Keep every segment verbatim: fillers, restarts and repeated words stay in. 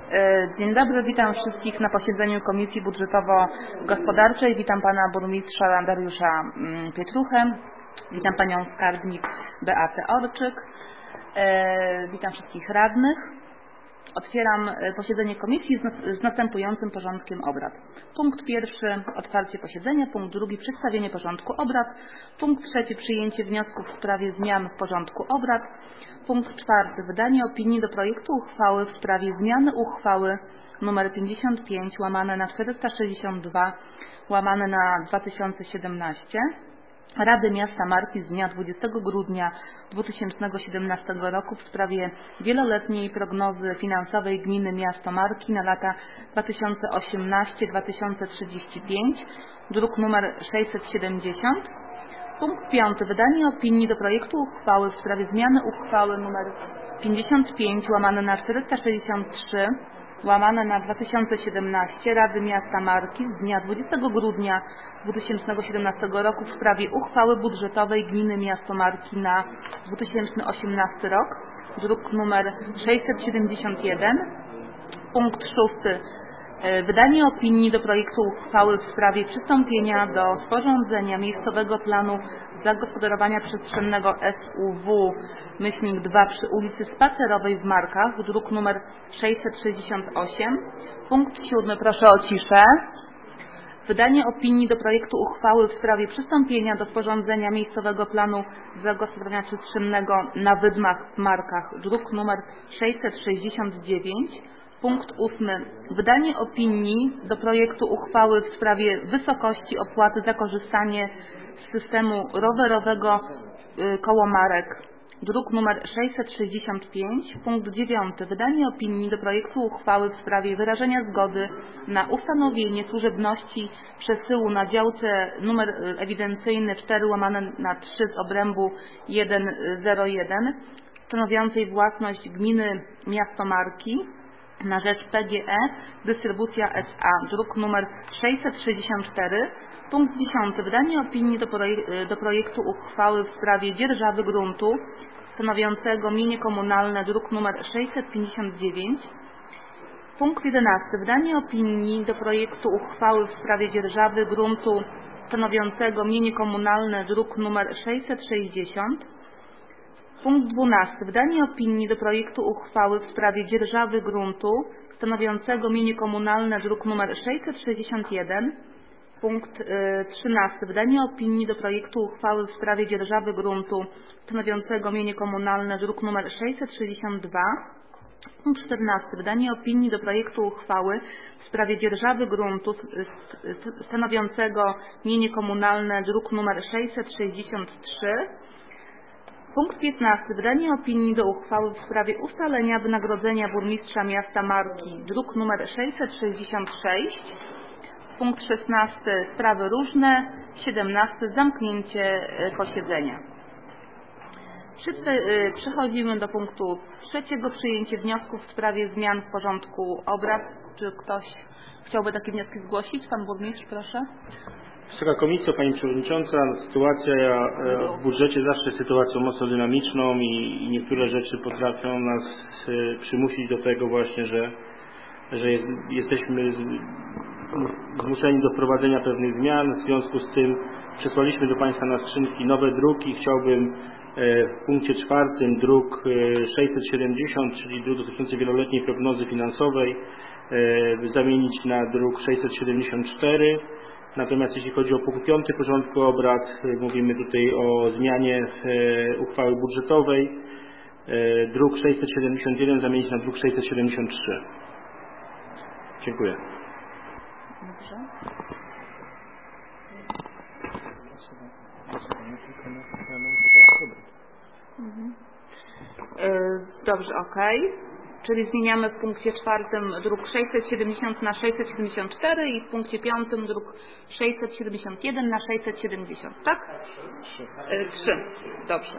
Dzień dobry, witam wszystkich na posiedzeniu Komisji Budżetowo-Gospodarczej. Witam Pana Burmistrza Dariusza Pietruchę, witam Panią Skarbnik Beatę Orczyk, witam wszystkich radnych. Otwieram posiedzenie Komisji z następującym porządkiem obrad. Punkt pierwszy – otwarcie posiedzenia. Punkt drugi – przedstawienie porządku obrad. Punkt trzeci – przyjęcie wniosków w sprawie zmian w porządku obrad. Punkt czwarty – wydanie opinii do projektu uchwały w sprawie zmiany uchwały nr pięćdziesiąt pięć łamane na czterysta sześćdziesiąt dwa łamane na dwa tysiące siedemnaście Rady Miasta Marki z dnia dwudziestego grudnia dwa tysiące siedemnastego roku w sprawie wieloletniej prognozy finansowej gminy Miasto Marki na lata dwa tysiące osiemnasty do dwa tysiące trzydziestego piątego, druk nr sześćset siedemdziesiąt. Punkt piąty. Wydanie opinii do projektu uchwały w sprawie zmiany uchwały nr pięćdziesiąt pięć łamane na czterysta sześćdziesiąt trzy łamane na dwa tysiące siedemnaście Rady Miasta Marki z dnia dwudziestego grudnia dwa tysiące siedemnastego roku w sprawie uchwały budżetowej gminy Miasto Marki na dwa tysiące osiemnasty rok, druk nr sześćset siedemdziesiąt jeden. Punkt szósty. Wydanie opinii do projektu uchwały w sprawie przystąpienia do sporządzenia miejscowego planu zagospodarowania przestrzennego S U W dwa przy ulicy Spacerowej w Markach, druk nr sześćset sześćdziesiąt osiem. Punkt siódmy. Proszę o ciszę. Wydanie opinii do projektu uchwały w sprawie przystąpienia do sporządzenia miejscowego planu zagospodarowania przestrzennego na Wydmach w Markach, druk nr sześćset sześćdziesiąt dziewięć. Punkt ósmy. Wydanie opinii do projektu uchwały w sprawie wysokości opłaty za korzystanie z systemu rowerowego koło Marek, druk nr sześćset sześćdziesiąt pięć. Punkt dziewiąty. Wydanie opinii do projektu uchwały w sprawie wyrażenia zgody na ustanowienie służebności przesyłu na działce numer ewidencyjny cztery łamane na trzy z obrębu sto jeden stanowiącej własność gminy Miasto Marki na rzecz P G E Dystrybucja S A, druk nr sześćset sześćdziesiąt cztery. Punkt dziesiąty. Wydanie opinii do, projek do projektu uchwały w sprawie dzierżawy gruntu stanowiącego mienie komunalne, druk nr sześćset pięćdziesiąt dziewięć. Punkt jedenasty. Wydanie opinii do projektu uchwały w sprawie dzierżawy gruntu stanowiącego mienie komunalne, druk nr sześćset sześćdziesiąt. Punkt dwunasty. Wydanie opinii do projektu uchwały w sprawie dzierżawy gruntu stanowiącego mienie komunalne, druk nr sześćset sześćdziesiąt jeden. Punkt trzynasty. Wydanie opinii do projektu uchwały w sprawie dzierżawy gruntu stanowiącego mienie komunalne, druk nr sześćset sześćdziesiąt dwa. Punkt czternasty. Wydanie opinii do projektu uchwały w sprawie dzierżawy gruntu stanowiącego mienie komunalne, druk nr sześćset sześćdziesiąt trzy. Punkt piętnasty. Wydanie opinii do uchwały w sprawie ustalenia wynagrodzenia burmistrza miasta Marki, druk nr sześćset sześćdziesiąt sześć. Punkt szesnasty. Sprawy różne. siedemnasty. Zamknięcie posiedzenia. Przechodzimy do punktu trzeciego. Przyjęcie wniosków w sprawie zmian w porządku obrad. Czy ktoś chciałby takie wnioski zgłosić? Pan burmistrz, proszę. Wysoka Komisjo, Pani Przewodnicząca, sytuacja w budżecie zawsze jest sytuacją mocno dynamiczną i niektóre rzeczy potrafią nas przymusić do tego właśnie, że, że jest, jesteśmy zmuszeni do wprowadzenia pewnych zmian. W związku z tym przesłaliśmy do Państwa na skrzynki nowe druki. Chciałbym w punkcie czwartym druk sześćset siedemdziesiąt, czyli druk dotyczący wieloletniej prognozy finansowej, zamienić na druk sześćset siedemdziesiąt cztery. Natomiast jeśli chodzi o punkt piąty porządku obrad, mówimy tutaj o zmianie uchwały budżetowej. Druk sześćset siedemdziesiąt jeden zamienić na druk sześćset siedemdziesiąt trzy. Dziękuję. Dobrze. Mhm. Dobrze, okej. Czyli zmieniamy w punkcie czwartym druk sześćset siedemdziesiąt na sześćset siedemdziesiąt cztery i w punkcie piątym druk sześćset siedemdziesiąt jeden na sześćset siedemdziesiąt, tak? trzy. Dobrze.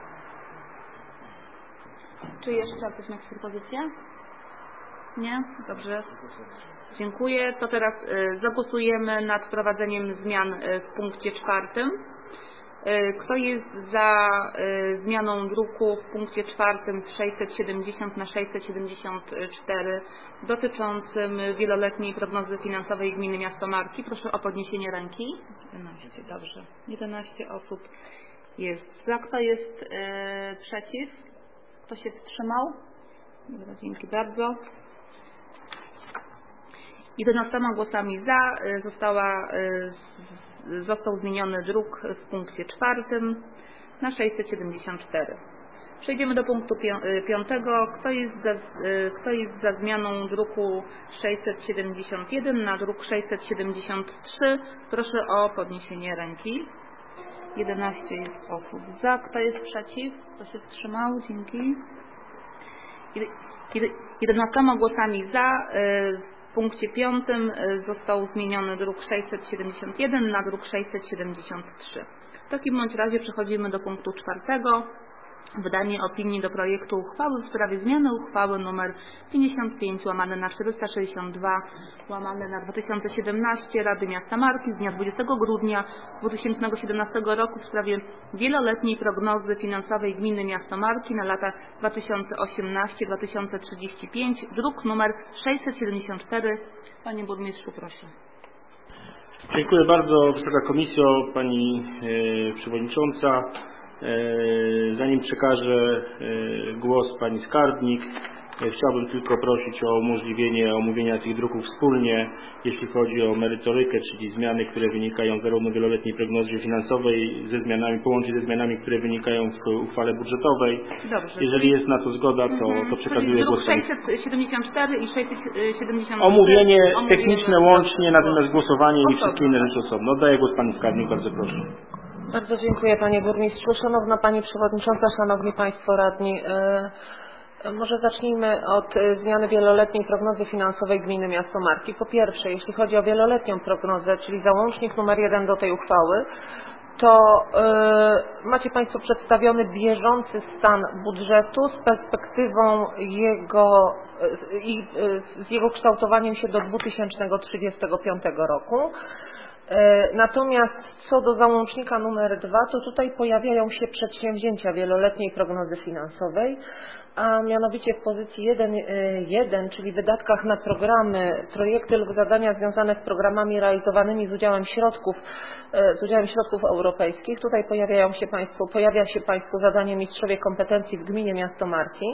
Czy jeszcze ktoś ma jakieś propozycje? Nie? Dobrze. Dziękuję. To teraz zagłosujemy nad wprowadzeniem zmian w punkcie czwartym. Kto jest za zmianą druku w punkcie czwartym z sześćset siedemdziesiąt na sześćset siedemdziesiąt cztery dotyczącym wieloletniej prognozy finansowej gminy Miasto Marki? Proszę o podniesienie ręki. jedenaście, dobrze. jedenaście osób jest za. Kto jest e, przeciw? Kto się wstrzymał? Dobra, dzięki bardzo. jedenastoma głosami za została, został zmieniony druk w punkcie czwartym na sześćset siedemdziesiąt cztery. Przejdziemy do punktu piątego. Kto jest za, kto jest za zmianą druku sześćset siedemdziesiąt jeden na druk sześćset siedemdziesiąt trzy? Proszę o podniesienie ręki. jedenaście jest osób za. Kto jest przeciw? Kto się wstrzymał? Dzięki. jedenastoma głosami za w punkcie piątym został zmieniony druk sześćset siedemdziesiąt jeden na druk sześćset siedemdziesiąt trzy. W takim bądź razie przechodzimy do punktu czwartego. Wydanie opinii do projektu uchwały w sprawie zmiany uchwały nr pięćdziesiąt pięć łamane na czterysta sześćdziesiąt dwa łamane na dwa tysiące siedemnaście Rady Miasta Marki z dnia dwudziestego grudnia dwa tysiące siedemnastego roku w sprawie wieloletniej prognozy finansowej gminy Miasto Marki na lata dwa tysiące osiemnasty do dwa tysiące trzydziestego piątego, druk nr sześćset siedemdziesiąt cztery. Panie Burmistrzu, proszę. Dziękuję bardzo, Wysoka Komisjo, Pani e, Przewodnicząca. Zanim przekażę głos Pani Skarbnik, chciałbym tylko prosić o umożliwienie omówienia tych druków wspólnie, jeśli chodzi o merytorykę, czyli zmiany, które wynikają zarówno w wieloletniej prognozie finansowej, ze zmianami, połączyć ze zmianami, które wynikają w uchwale budżetowej. Dobrze. Jeżeli jest na to zgoda, to, to przekazuję głos Pani. sześćset siedemdziesiąt cztery i sześćset siedemdziesiąt trzy. Omówienie techniczne łącznie, natomiast głosowanie i osobno. wszystkie inne rzeczy osobno. Oddaję głos Pani Skarbnik, bardzo proszę. Bardzo dziękuję Panie Burmistrzu. Szanowna Pani Przewodnicząca, Szanowni Państwo Radni. Może zacznijmy od zmiany wieloletniej prognozy finansowej gminy Miasto Marki. Po pierwsze, jeśli chodzi o wieloletnią prognozę, czyli załącznik numer jeden do tej uchwały, to yy, macie Państwo przedstawiony bieżący stan budżetu z perspektywą jego i yy, z jego kształtowaniem się do dwa tysiące trzydziestego piątego roku. Natomiast co do załącznika numer dwa, to tutaj pojawiają się przedsięwzięcia wieloletniej prognozy finansowej, a mianowicie w pozycji jeden jeden, czyli wydatkach na programy, projekty lub zadania związane z programami realizowanymi z udziałem środków, z udziałem środków europejskich. Tutaj pojawiają się Państwo, pojawia się Państwu zadanie Mistrzowie Kompetencji w Gminie Miasto Marki,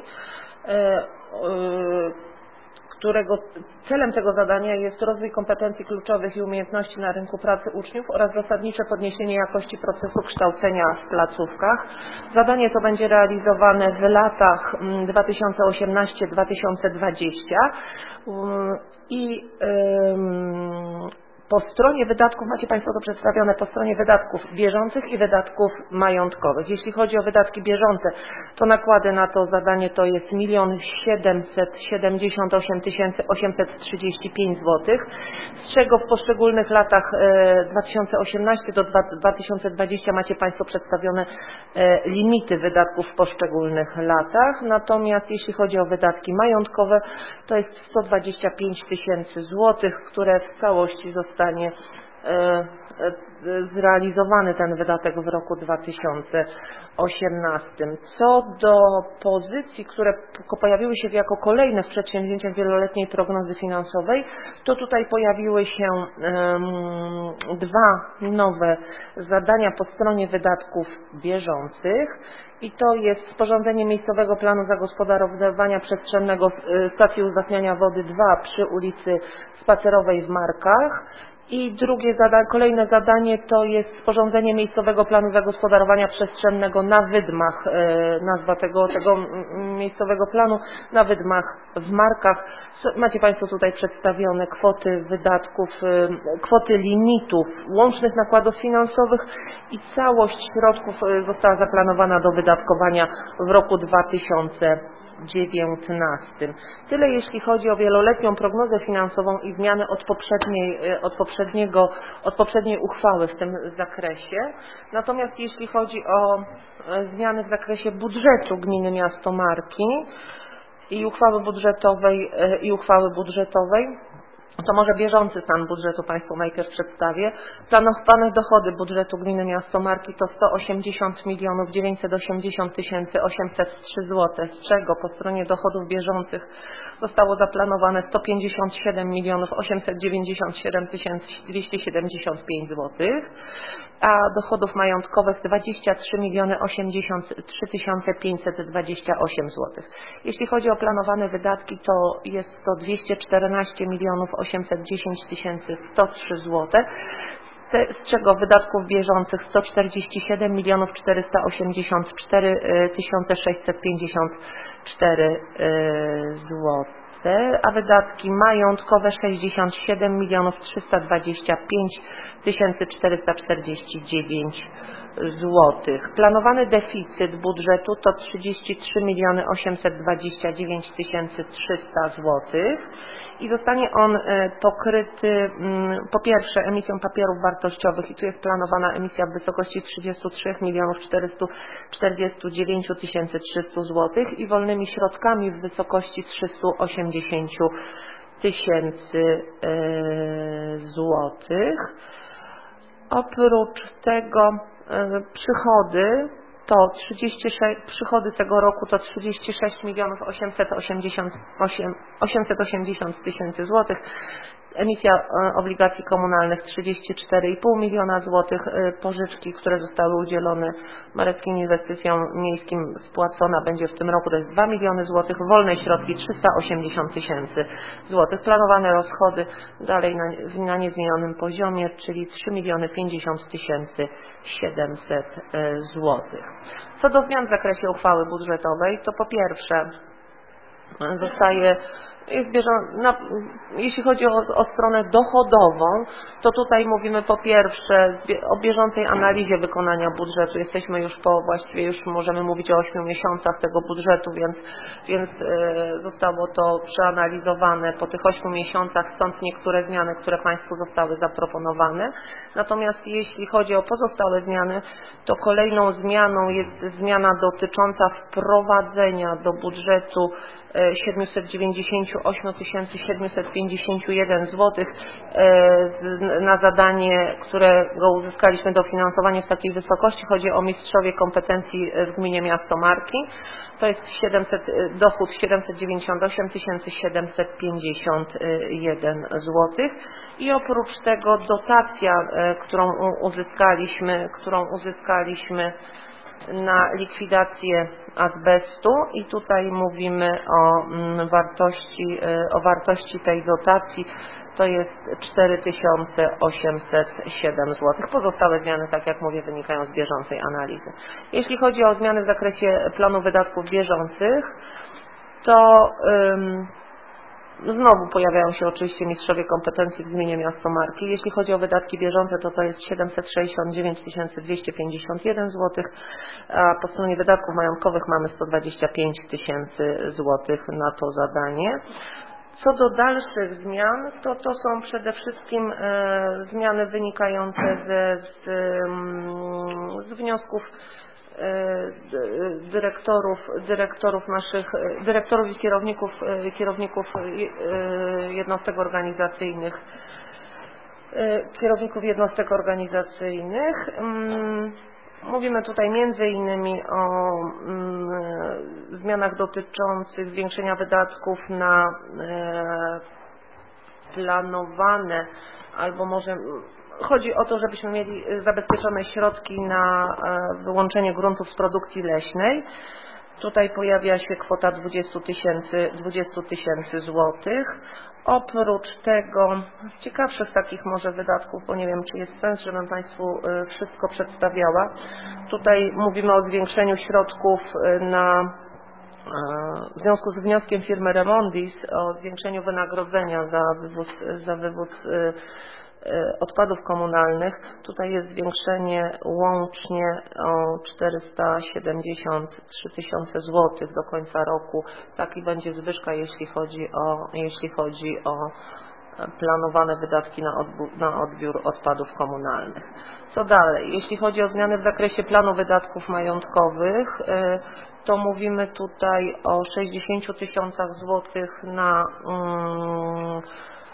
którego celem tego zadania jest rozwój kompetencji kluczowych i umiejętności na rynku pracy uczniów oraz zasadnicze podniesienie jakości procesu kształcenia w placówkach. Zadanie to będzie realizowane w latach dwa tysiące osiemnasty do dwa tysiące dwudziestego i po stronie wydatków macie Państwo to przedstawione po stronie wydatków bieżących i wydatków majątkowych. Jeśli chodzi o wydatki bieżące, to nakłady na to zadanie to jest milion siedemset siedemdziesiąt osiem tysięcy osiemset trzydzieści pięć złotych, z czego w poszczególnych latach dwa tysiące osiemnasty do dwa tysiące dwudziestego macie Państwo przedstawione limity wydatków w poszczególnych latach. Natomiast jeśli chodzi o wydatki majątkowe, to jest sto dwadzieścia pięć tysięcy złotych, które w całości zostały zostanie zrealizowany ten wydatek w roku dwa tysiące osiemnastym. Co do pozycji, które pojawiły się jako kolejne w przedsięwzięciach wieloletniej prognozy finansowej, to tutaj pojawiły się um, dwa nowe zadania po stronie wydatków bieżących i to jest sporządzenie miejscowego planu zagospodarowania przestrzennego stacji uzdatniania wody dwa przy ulicy Spacerowej w Markach. I drugie zadanie, kolejne zadanie to jest sporządzenie miejscowego planu zagospodarowania przestrzennego na Wydmach, nazwa tego, tego miejscowego planu na Wydmach w Markach. Macie Państwo tutaj przedstawione kwoty wydatków, kwoty limitów łącznych nakładów finansowych i całość środków została zaplanowana do wydatkowania w roku dwa tysiące dziewiętnastym. Tyle jeśli chodzi o wieloletnią prognozę finansową i zmiany od poprzedniej, od poprzedniego, od poprzedniej uchwały w tym zakresie. Natomiast jeśli chodzi o zmiany w zakresie budżetu gminy Miasto Marki i uchwały budżetowej i uchwały budżetowej, To może bieżący stan budżetu Państwu najpierw przedstawię. Planowane dochody budżetu gminy Miasto Marki to sto osiemdziesiąt milionów dziewięćset osiemdziesiąt tysięcy osiemset trzy złote, z czego po stronie dochodów bieżących zostało zaplanowane sto pięćdziesiąt siedem milionów osiemset dziewięćdziesiąt siedem tysięcy dwieście siedemdziesiąt pięć złotych, a dochodów majątkowych dwadzieścia trzy miliony osiemdziesiąt trzy tysiące pięćset dwadzieścia osiem złotych. Jeśli chodzi o planowane wydatki, to jest to dwieście czternaście milionów osiemset dziesięć tysięcy sto trzy złote, z czego wydatków bieżących sto czterdzieści siedem milionów czterysta osiemdziesiąt cztery tysiące sześćset pięćdziesiąt cztery złote, a wydatki majątkowe sześćdziesiąt siedem milionów trzysta dwadzieścia pięć tysięcy czterysta czterdzieści dziewięć złotych. Planowany deficyt budżetu to trzydzieści trzy miliony osiemset dwadzieścia dziewięć tysięcy trzysta złotych i zostanie on pokryty po pierwsze emisją papierów wartościowych i tu jest planowana emisja w wysokości trzydzieści trzy milionów czterysta czterdzieści dziewięć tysięcy trzysta złotych i wolnymi środkami w wysokości trzysta osiemdziesiąt tysięcy złotych. Oprócz tego przychody to trzydzieści sześć, przychody tego roku to trzydzieści sześć milionów osiemset osiemdziesiąt tysięcy złotych, emisja obligacji komunalnych trzydzieści cztery i pół miliona złotych, pożyczki, które zostały udzielone Mareckim Inwestycjom Miejskim, spłacona będzie w tym roku, to jest dwa miliony złotych, wolne środki trzysta osiemdziesiąt tysięcy złotych, planowane rozchody dalej na, na niezmienionym poziomie, czyli trzy miliony pięćdziesiąt tysięcy siedemset złotych. Co do zmian w zakresie uchwały budżetowej, to po pierwsze zostaje Jest na, jeśli chodzi o, o stronę dochodową, to tutaj mówimy po pierwsze o bieżącej analizie wykonania budżetu. Jesteśmy już po, właściwie już możemy mówić o ośmiu miesiącach tego budżetu, więc, więc e, zostało to przeanalizowane po tych ośmiu miesiącach, stąd niektóre zmiany, które Państwu zostały zaproponowane. Natomiast jeśli chodzi o pozostałe zmiany, to kolejną zmianą jest zmiana dotycząca wprowadzenia do budżetu siedemset dziewięćdziesiąt osiem tysięcy siedemset pięćdziesiąt jeden złotych na zadanie, którego uzyskaliśmy dofinansowanie w takiej wysokości. Chodzi o mistrzowie kompetencji w gminie Miasto Marki. To jest siedemset, dochód siedemset dziewięćdziesiąt osiem tysięcy siedemset pięćdziesiąt jeden złotych. I oprócz tego dotacja, którą uzyskaliśmy, którą uzyskaliśmy na likwidację azbestu i tutaj mówimy o wartości, o wartości tej dotacji, to jest cztery tysiące osiemset siedem złotych. Pozostałe zmiany, tak jak mówię, wynikają z bieżącej analizy. Jeśli chodzi o zmiany w zakresie planu wydatków bieżących, to ym, znowu pojawiają się oczywiście mistrzowie kompetencji w gminie Miasto Marki. Jeśli chodzi o wydatki bieżące, to to jest siedemset sześćdziesiąt dziewięć tysięcy dwieście pięćdziesiąt jeden złotych, a po stronie wydatków majątkowych mamy sto dwadzieścia pięć tysięcy złotych na to zadanie. Co do dalszych zmian, to to są przede wszystkim e, zmiany wynikające ze, z, z wniosków dyrektorów, dyrektorów naszych, dyrektorów i kierowników, kierowników jednostek organizacyjnych, kierowników jednostek organizacyjnych. Mówimy tutaj między innymi o zmianach dotyczących zwiększenia wydatków na planowane albo może chodzi o to, żebyśmy mieli zabezpieczone środki na wyłączenie gruntów z produkcji leśnej. Tutaj pojawia się kwota dwadzieścia tysięcy złotych. Oprócz tego z ciekawszych takich może wydatków, bo nie wiem, czy jest sens, żebym Państwu wszystko przedstawiała. Tutaj mówimy o zwiększeniu środków na w związku z wnioskiem firmy Remondis o zwiększeniu wynagrodzenia za wywóz, za wywóz odpadów komunalnych. Tutaj jest zwiększenie łącznie o czterysta siedemdziesiąt trzy tysiące złotych do końca roku. Taki będzie zwyżka, jeśli chodzi o, jeśli chodzi o planowane wydatki na odbiór, na odbiór odpadów komunalnych. Co dalej? Jeśli chodzi o zmiany w zakresie planu wydatków majątkowych, to mówimy tutaj o sześćdziesięciu tysiącach złotych na mm,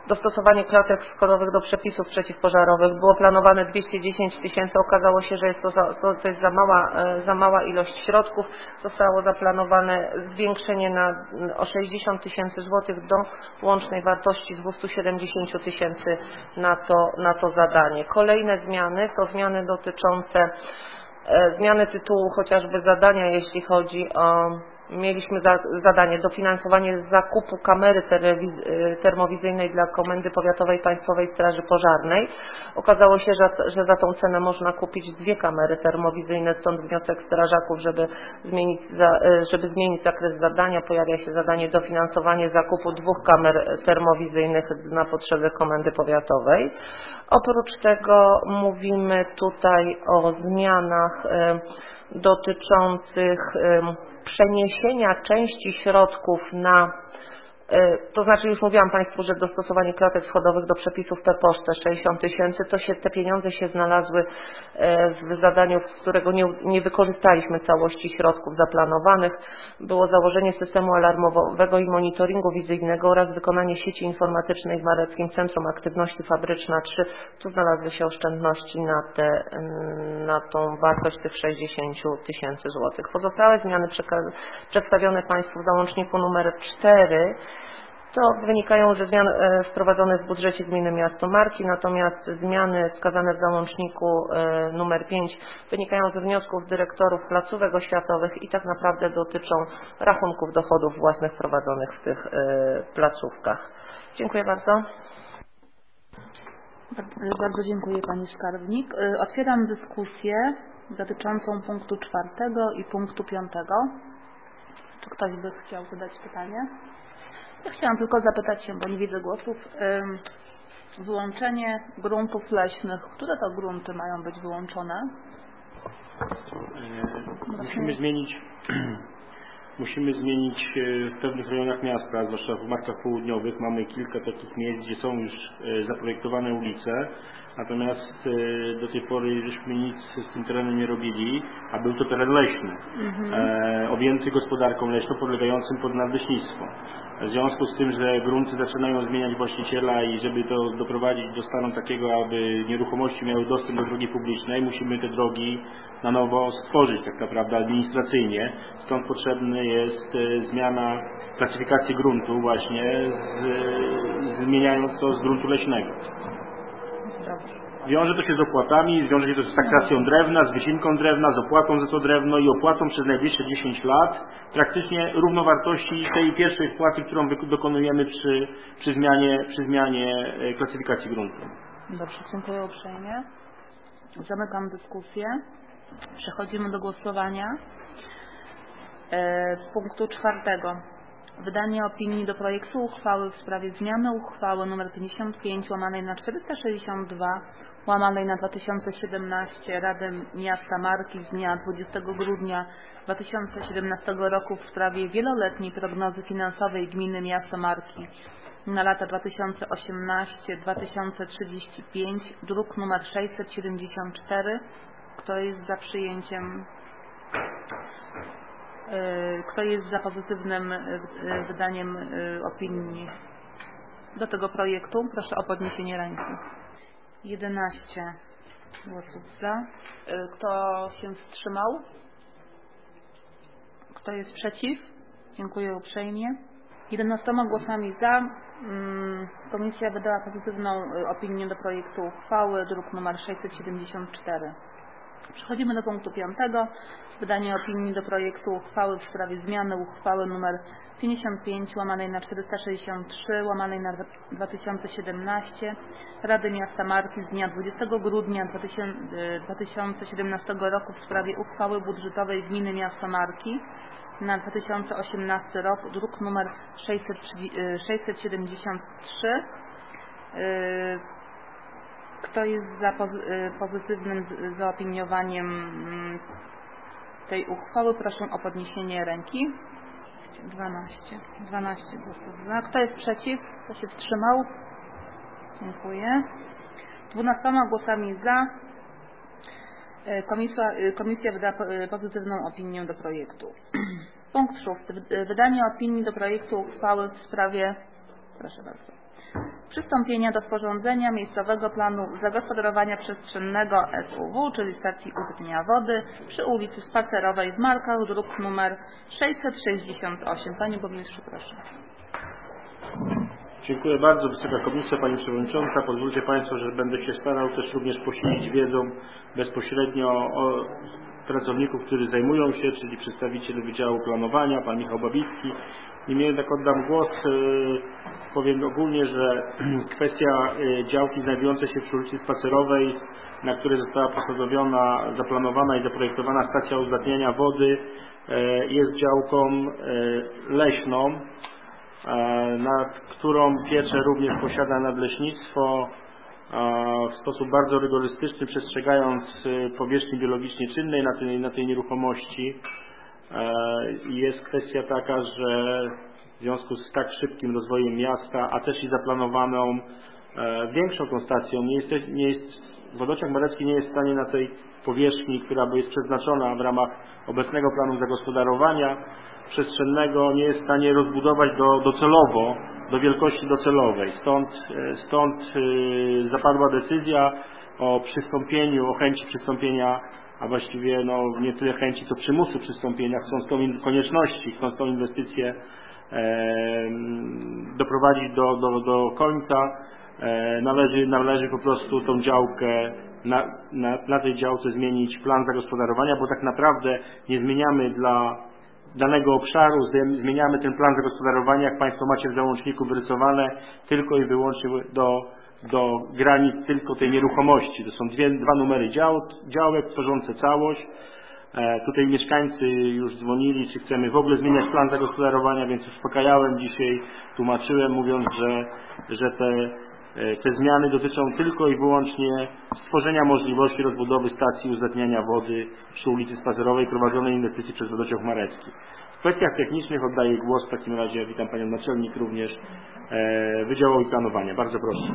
dostosowanie klatek schodowych do przepisów przeciwpożarowych. Było planowane dwieście dziesięć tysięcy, okazało się, że jest to, za, to, to jest za mała, za mała ilość środków. Zostało zaplanowane zwiększenie na, o sześćdziesiąt tysięcy złotych do łącznej wartości dwieście siedemdziesiąt tysięcy na to, na to zadanie. Kolejne zmiany to zmiany dotyczące zmiany tytułu chociażby zadania, jeśli chodzi o mieliśmy za, zadanie dofinansowanie zakupu kamery termowizyjnej dla Komendy Powiatowej Państwowej Straży Pożarnej. Okazało się, że, że za tą cenę można kupić dwie kamery termowizyjne, stąd wniosek strażaków, żeby zmienić, żeby zmienić zakres zadania. Pojawia się zadanie dofinansowanie zakupu dwóch kamer termowizyjnych na potrzeby Komendy Powiatowej. Oprócz tego mówimy tutaj o zmianach y, dotyczących y, przeniesienia części środków na, to znaczy już mówiłam Państwu, że dostosowanie klatek schodowych do przepisów P Pocztę sześćdziesiąt tysięcy, to się te pieniądze się znalazły w zadaniu, z którego nie, nie wykorzystaliśmy całości środków zaplanowanych. Było założenie systemu alarmowego i monitoringu wizyjnego oraz wykonanie sieci informatycznej w Mareckim Centrum Aktywności Fabryczna trzy. Tu znalazły się oszczędności na, te, na tą wartość tych sześćdziesiąt tysięcy złotych. Pozostałe zmiany przedstawione Państwu w załączniku numer cztery to wynikają ze zmian e, wprowadzonych w budżecie gminy Miasto Marki, natomiast zmiany wskazane w załączniku e, numer pięć wynikają ze wniosków dyrektorów placówek oświatowych i tak naprawdę dotyczą rachunków dochodów własnych prowadzonych w tych e, placówkach. Dziękuję bardzo. Bardzo dziękuję Pani Skarbnik. Otwieram dyskusję dotyczącą punktu czwartego i punktu piątego. Czy ktoś by chciał zadać pytanie? Ja chciałam tylko zapytać się, bo nie widzę głosów, wyłączenie gruntów leśnych. Które to grunty mają być wyłączone? Musimy zmienić, musimy zmienić w pewnych rejonach miasta, zwłaszcza w markach południowych. Mamy kilka takich miejsc, gdzie są już zaprojektowane ulice. Natomiast do tej pory żeśmy nic z tym terenem nie robili, a był to teren leśny, mhm. e, objęty gospodarką leśną, podlegającym pod nadleśnictwo. W związku z tym, że grunty zaczynają zmieniać właściciela i żeby to doprowadzić do stanu takiego, aby nieruchomości miały dostęp do drogi publicznej, musimy te drogi na nowo stworzyć tak naprawdę administracyjnie. Stąd potrzebna jest e, zmiana klasyfikacji gruntu właśnie, z, zmieniając to z gruntu leśnego. Wiąże to się z opłatami, wiąże się to z taksacją drewna, z wycinką drewna, z opłatą za to drewno i opłatą przez najbliższe dziesięć lat, praktycznie równowartości tej pierwszej wpłaty, którą dokonujemy przy, przy, zmianie, przy zmianie klasyfikacji gruntu. Dobrze, dziękuję uprzejmie. Zamykam dyskusję. Przechodzimy do głosowania. Z punktu czwartego. Wydanie opinii do projektu uchwały w sprawie zmiany uchwały nr pięćdziesiąt pięć łamanej na czterysta sześćdziesiąt dwa łamanej na dwa tysiące siedemnaście Rady Miasta Marki z dnia dwudziestego grudnia dwa tysiące siedemnastego roku w sprawie wieloletniej prognozy finansowej gminy Miasto Marki na lata dwa tysiące osiemnasty do dwa tysiące trzydziestego piątego, druk nr sześćset siedemdziesiąt cztery. Kto jest za przyjęciem? Kto jest za pozytywnym wydaniem opinii do tego projektu? Proszę o podniesienie ręki. jedenaście głosów za. Kto się wstrzymał? Kto jest przeciw? Dziękuję uprzejmie. jedenastoma głosami za komisja wydała pozytywną opinię do projektu uchwały, druk nr sześćset siedemdziesiąt cztery. Przechodzimy do punktu piątego. Wydanie opinii do projektu uchwały w sprawie zmiany uchwały nr pięćdziesiąt pięć łamanej na czterysta sześćdziesiąt trzy łamanej na dwa tysiące siedemnaście Rady Miasta Marki z dnia dwudziestego grudnia dwa tysiące siedemnastego roku w sprawie uchwały budżetowej gminy Miasto Marki na dwa tysiące osiemnasty rok, druk nr sześćset siedemdziesiąt trzy. Kto jest za pozytywnym zaopiniowaniem tej uchwały? Proszę o podniesienie ręki. dwanaście. dwanaście głosów za. Kto jest przeciw? Kto się wstrzymał? Dziękuję. dwunastoma głosami za komisja, komisja wyda pozytywną opinię do projektu. Punkt szósty. Wydanie opinii do projektu uchwały w sprawie, proszę bardzo, przystąpienia do sporządzenia miejscowego planu zagospodarowania przestrzennego S U W, czyli stacji użytkowania wody przy ulicy Spacerowej w Markach, druk numer sześćset sześćdziesiąt osiem. Panie Burmistrzu, proszę. Dziękuję bardzo. Wysoka Komisja, Pani Przewodnicząca. Pozwólcie Państwo, że będę się starał też również posilić wiedzą bezpośrednio o pracowników, którzy zajmują się, czyli przedstawiciel Wydziału Planowania, Pan Michał Babicki. Niemniej jednak oddam głos. Powiem ogólnie, że kwestia działki znajdującej się przy ulicy Spacerowej, na której została postanowiona, zaplanowana i zaprojektowana stacja uzdatniania wody, jest działką leśną, nad którą pieczę również posiada Nadleśnictwo, w sposób bardzo rygorystyczny, przestrzegając powierzchni biologicznie czynnej na tej, na tej nieruchomości. Jest kwestia taka, że w związku z tak szybkim rozwojem miasta, a też i zaplanowaną większą tą stacją, nie jest, nie jest, Wodociąg Marecki nie jest w stanie na tej powierzchni, która by jest przeznaczona w ramach obecnego planu zagospodarowania przestrzennego, nie jest w stanie rozbudować do, docelowo, do wielkości docelowej. Stąd, stąd zapadła decyzja o przystąpieniu, o chęci przystąpienia, a właściwie no, nie tyle chęci, co przymusu przystąpienia, chcąc tą konieczności, chcąc tą inwestycję e, doprowadzić do, do, do końca, e, należy, należy po prostu tą działkę, na, na, na tej działce zmienić plan zagospodarowania, bo tak naprawdę nie zmieniamy dla danego obszaru, zmieniamy ten plan zagospodarowania, jak Państwo macie w załączniku wyrysowane, tylko i wyłącznie do, do granic tylko tej nieruchomości. To są dwie, dwa numery dział, działek tworzące całość. E, tutaj mieszkańcy już dzwonili, czy chcemy w ogóle zmieniać plan zagospodarowania, więc uspokajałem dzisiaj, tłumaczyłem, mówiąc, że, że te, te zmiany dotyczą tylko i wyłącznie stworzenia możliwości rozbudowy stacji uzdatniania wody przy ulicy Spacerowej prowadzonej inwestycji przez Wodociąg Marecki. W kwestiach technicznych oddaję głos w takim razie, witam Panią Naczelnik również, e, Wydziałowi Planowania. Bardzo proszę.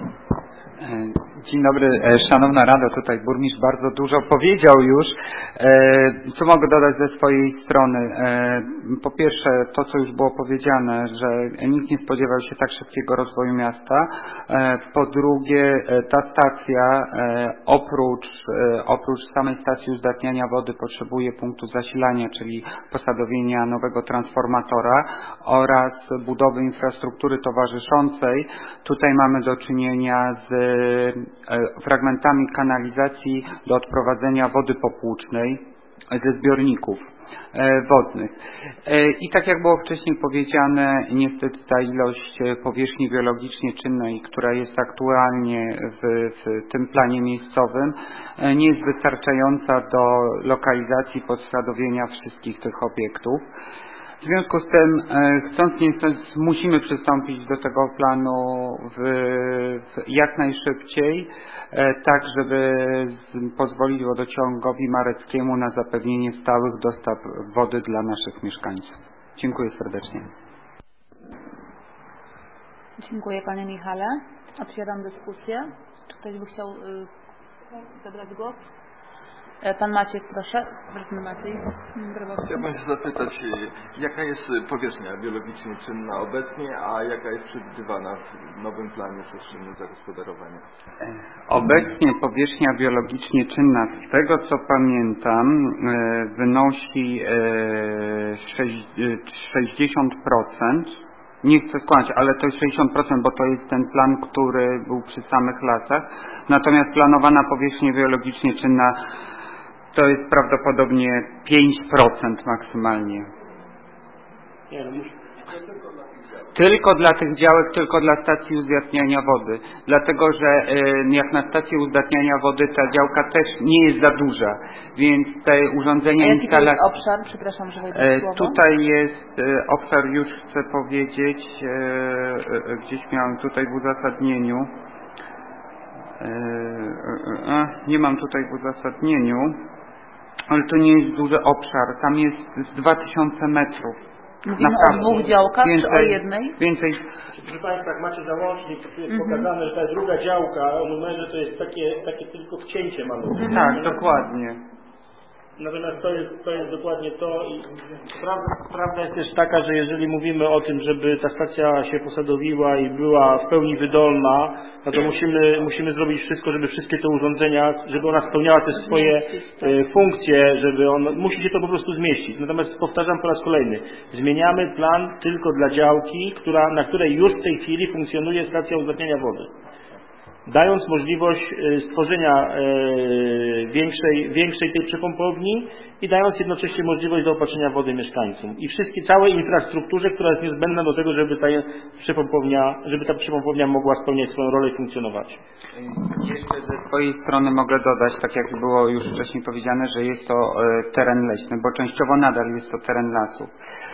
Dzień dobry, Szanowna Rado, tutaj burmistrz bardzo dużo powiedział już. Co mogę dodać ze swojej strony? Po pierwsze, to co już było powiedziane, że nikt nie spodziewał się tak szybkiego rozwoju miasta. Po drugie, ta stacja oprócz, oprócz samej stacji uzdatniania wody potrzebuje punktu zasilania, czyli posadowienia nowego transformatora oraz budowy infrastruktury towarzyszącej. Tutaj mamy do czynienia z fragmentami kanalizacji do odprowadzenia wody popłucznej ze zbiorników wodnych. I tak jak było wcześniej powiedziane, niestety ta ilość powierzchni biologicznie czynnej, która jest aktualnie w, w tym planie miejscowym, nie jest wystarczająca do lokalizacji podsadowienia wszystkich tych obiektów. W związku z tym, chcąc nie chcąc, musimy przystąpić do tego planu w, w jak najszybciej, tak żeby z, pozwolić Wodociągowi Mareckiemu na zapewnienie stałych dostaw wody dla naszych mieszkańców. Dziękuję serdecznie. Dziękuję Panie Michale. Otwieram dyskusję. Czy ktoś by chciał y, zabrać głos? Pan Maciek, proszę. Maciej. Chciałbym się zapytać, jaka jest powierzchnia biologicznie czynna obecnie, a jaka jest przewidywana w nowym planie przestrzennym zagospodarowania? Obecnie powierzchnia biologicznie czynna, z tego co pamiętam, wynosi sześćdziesiąt procent. Nie chcę skłamać, ale to jest sześćdziesiąt procent, bo to jest ten plan, który był przy samych lasach. Natomiast planowana powierzchnia biologicznie czynna to jest prawdopodobnie pięć procent maksymalnie. Nie, no musi... Tylko dla tych działek, tylko dla stacji uzdatniania wody. Dlatego, że jak na stację uzdatniania wody ta działka też nie jest za duża, więc te urządzenia, jaki instalacje... to jest obszar? Przepraszam, że wejdę w słowo. Tutaj jest obszar, już chcę powiedzieć, gdzieś miałem tutaj w uzasadnieniu. Nie mam tutaj w uzasadnieniu, ale to nie jest duży obszar. Tam jest z dwa tysiące metrów. Mówimy o dwóch działkach, więcej, czy o jednej? Więcej. Proszę Państwa, jak macie załącznik, to jest mm-hmm. pokazane, że ta druga działka o numerze to jest takie, takie tylko wcięcie malutkie. Tak, dokładnie. Natomiast to jest, to jest dokładnie to i prawda, prawda jest też taka, że jeżeli mówimy o tym, żeby ta stacja się posadowiła i była w pełni wydolna, no to musimy, musimy zrobić wszystko, żeby wszystkie te urządzenia, żeby ona spełniała też swoje e, funkcje, żeby on, musi się to po prostu zmieścić. Natomiast powtarzam po raz kolejny, zmieniamy plan tylko dla działki, która, na której już w tej chwili funkcjonuje stacja uzdatniania wody. Dając możliwość stworzenia większej, większej tej przepompowni i dając jednocześnie możliwość zaopatrzenia wody mieszkańcom i wszystkie, całej infrastrukturze, która jest niezbędna do tego, żeby ta przepompownia, żeby ta przepompownia mogła spełniać swoją rolę i funkcjonować. Jeszcze ze swojej strony mogę dodać, tak jak było już wcześniej powiedziane, że jest to teren leśny, bo częściowo nadal jest to teren lasów.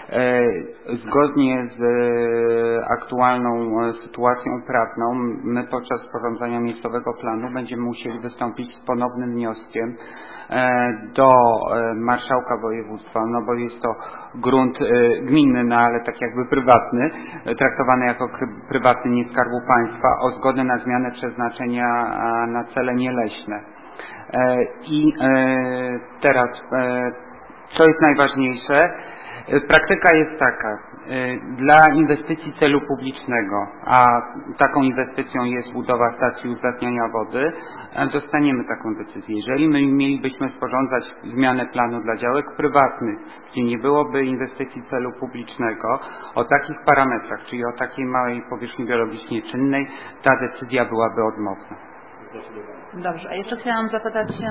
Zgodnie z aktualną sytuacją prawną, my podczas sporządzania miejscowego planu będziemy musieli wystąpić z ponownym wnioskiem do marszałka województwa, no bo jest to grunt gminny, no ale tak jakby prywatny, traktowany jako prywatny, nie Skarbu Państwa, o zgodę na zmianę przeznaczenia na cele nieleśne. I teraz, co jest najważniejsze, praktyka jest taka, dla inwestycji celu publicznego, a taką inwestycją jest budowa stacji uzdatniania wody, dostaniemy taką decyzję. Jeżeli my mielibyśmy sporządzać zmianę planu dla działek prywatnych, gdzie nie byłoby inwestycji celu publicznego, o takich parametrach, czyli o takiej małej powierzchni biologicznie czynnej, ta decyzja byłaby odmowna. Dobrze, a jeszcze chciałam zapytać się,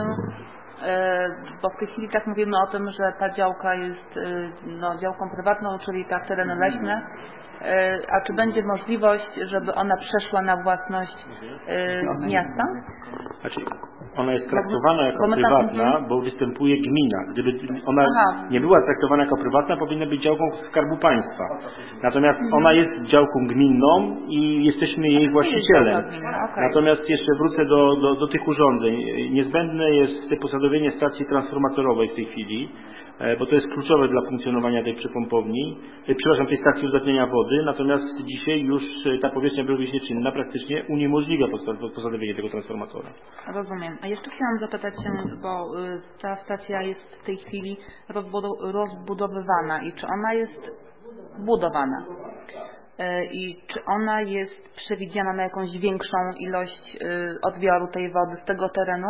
bo w tej chwili tak mówimy o tym, że ta działka jest no, działką prywatną, czyli tak tereny leśne, a czy będzie możliwość, żeby ona przeszła na własność miasta? Znaczy, ona jest traktowana jako bo prywatna, tam... bo występuje gmina. Gdyby ona Aha. nie była traktowana jako prywatna, powinna być działką Skarbu Państwa. Natomiast mhm. ona jest działką gminną i jesteśmy jej właścicielem. Okay. Natomiast jeszcze wrócę do, do, do tych urządzeń. Niezbędne jest posadowienie stacji transformatorowej w tej chwili, bo to jest kluczowe dla funkcjonowania tej przepompowni, przepraszam, tej stacji uzdatniania wody, natomiast dzisiaj już ta powierzchnia biologicznie czynna praktycznie uniemożliwia posadowienie tego transformatora. Rozumiem. A jeszcze chciałam zapytać się, bo ta stacja jest w tej chwili rozbudowywana i czy ona jest budowana? I czy ona jest przewidziana na jakąś większą ilość odbioru tej wody z tego terenu?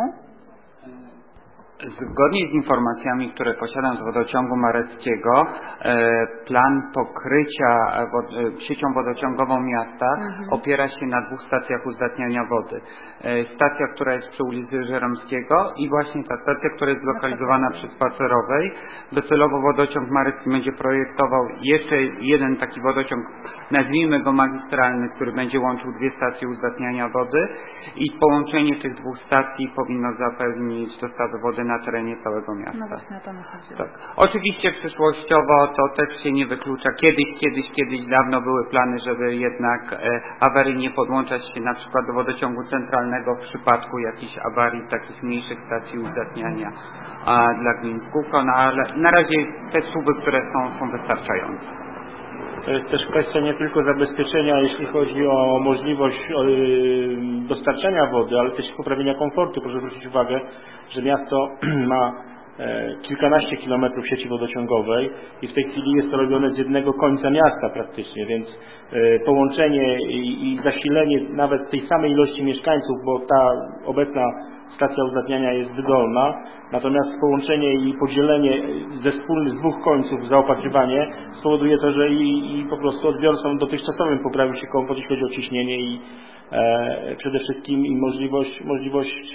Zgodnie z informacjami, które posiadam z wodociągu mareckiego, plan pokrycia siecią wodociągową miasta mhm. opiera się na dwóch stacjach uzdatniania wody. Stacja, która jest przy ulicy Żeromskiego i właśnie ta stacja, która jest zlokalizowana przy Spacerowej. Docelowo wodociąg marecki będzie projektował jeszcze jeden taki wodociąg, nazwijmy go magistralny, który będzie łączył dwie stacje uzdatniania wody i połączenie tych dwóch stacji powinno zapewnić dostawę wody na terenie całego miasta. No właśnie, to mi chodziło. Tak. Oczywiście przyszłościowo to też się nie wyklucza. Kiedyś, kiedyś, kiedyś dawno były plany, żeby jednak e, awaryjnie podłączać się na przykład do wodociągu centralnego w przypadku jakichś awarii, takich mniejszych stacji uzdatniania a, dla gmin w kółko, no ale na razie te słupy, które są, są wystarczające. To jest też kwestia nie tylko zabezpieczenia, jeśli chodzi o możliwość dostarczania wody, ale też poprawienia komfortu. Proszę zwrócić uwagę, że miasto ma kilkanaście kilometrów sieci wodociągowej i w tej chwili jest to robione z jednego końca miasta praktycznie, więc połączenie i zasilenie nawet tej samej ilości mieszkańców, bo ta obecna stacja uzdatniania jest wydolna, natomiast połączenie i podzielenie ze wspólnych z dwóch końców zaopatrywanie spowoduje to, że i, i po prostu odbiorcom dotychczasowym poprawił się komfort, jeśli chodzi o ciśnienie i e, przede wszystkim i możliwość, możliwość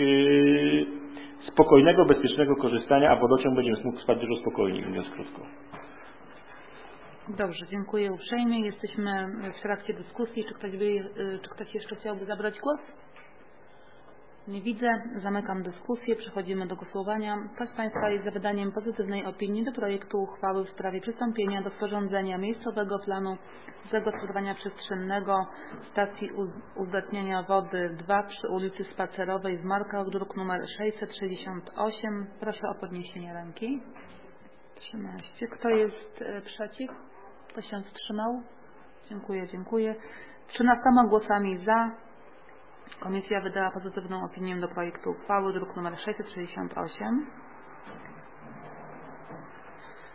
e, spokojnego, bezpiecznego korzystania, a wodociąg będzie mógł spać dużo spokojniej, mówiąc krótko. Dobrze, dziękuję uprzejmie. Jesteśmy w trakcie dyskusji. Czy ktoś, by, czy ktoś jeszcze chciałby zabrać głos? Nie widzę. Zamykam dyskusję. Przechodzimy do głosowania. Kto z Państwa jest za wydaniem pozytywnej opinii do projektu uchwały w sprawie przystąpienia do sporządzenia miejscowego planu zagospodarowania przestrzennego stacji uzdatniania wody dwa przy ulicy Spacerowej w Markach, druk nr sześćset sześćdziesiąt osiem. Proszę o podniesienie ręki. trzynaście. Kto jest przeciw? Kto się wstrzymał? Dziękuję, dziękuję. trzynastoma głosami za komisja wydała pozytywną opinię do projektu uchwały, druk nr sześćset sześćdziesiąt osiem.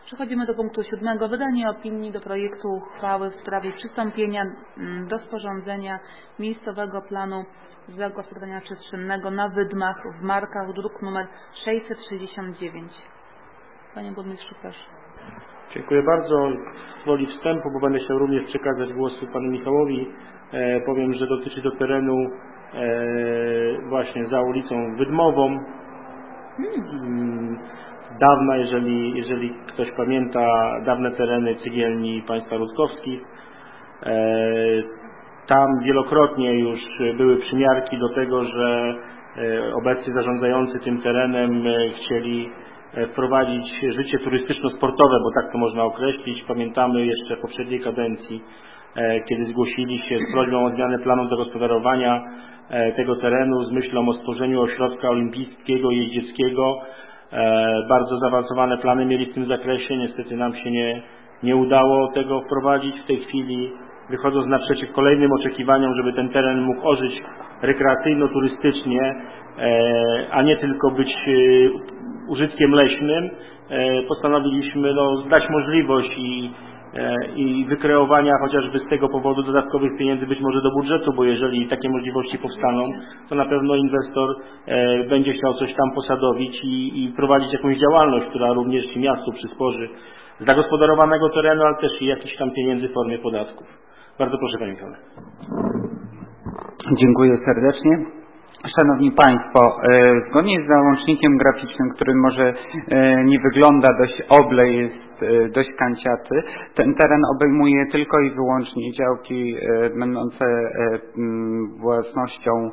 Przechodzimy do punktu siódmego. Wydanie opinii do projektu uchwały w sprawie przystąpienia do sporządzenia miejscowego planu zagospodarowania przestrzennego na Wydmach w Markach, druk nr sześćset sześćdziesiąt dziewięć. Panie burmistrzu, proszę. Dziękuję bardzo. W woli wstępu, bo będę chciał również przekazać głos panu Michałowi, e, powiem, że dotyczy to terenu e, właśnie za ulicą Wydmową. Hmm. Dawna, jeżeli, jeżeli ktoś pamięta, dawne tereny cygielni państwa Rutkowskich. E, tam wielokrotnie już były przymiarki do tego, że e, obecnie zarządzający tym terenem e, chcieli wprowadzić życie turystyczno-sportowe, bo tak to można określić. Pamiętamy jeszcze w poprzedniej kadencji, e, kiedy zgłosili się z prośbą o zmianę planu zagospodarowania e, tego terenu z myślą o stworzeniu ośrodka olimpijskiego i jeździeckiego. E, bardzo zaawansowane plany mieli w tym zakresie. Niestety nam się nie, nie udało tego wprowadzić. W tej chwili, wychodząc naprzeciw kolejnym oczekiwaniom, żeby ten teren mógł ożyć rekreacyjno-turystycznie, e, a nie tylko być e, użytkiem leśnym, e, postanowiliśmy no, dać możliwość i, e, i wykreowania chociażby z tego powodu dodatkowych pieniędzy być może do budżetu, bo jeżeli takie możliwości powstaną, to na pewno inwestor e, będzie chciał coś tam posadowić i, i prowadzić jakąś działalność, która również miastu przysporzy zagospodarowanego terenu, ale też i jakichś tam pieniędzy w formie podatków. Bardzo proszę, panie Michale. Dziękuję serdecznie. Szanowni Państwo, zgodnie z załącznikiem graficznym, który może nie wygląda dość oble, jest dość kanciaty, ten teren obejmuje tylko i wyłącznie działki będące własnością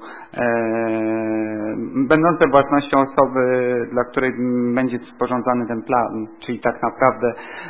będące własnością osoby, dla której będzie sporządzany ten plan, czyli tak naprawdę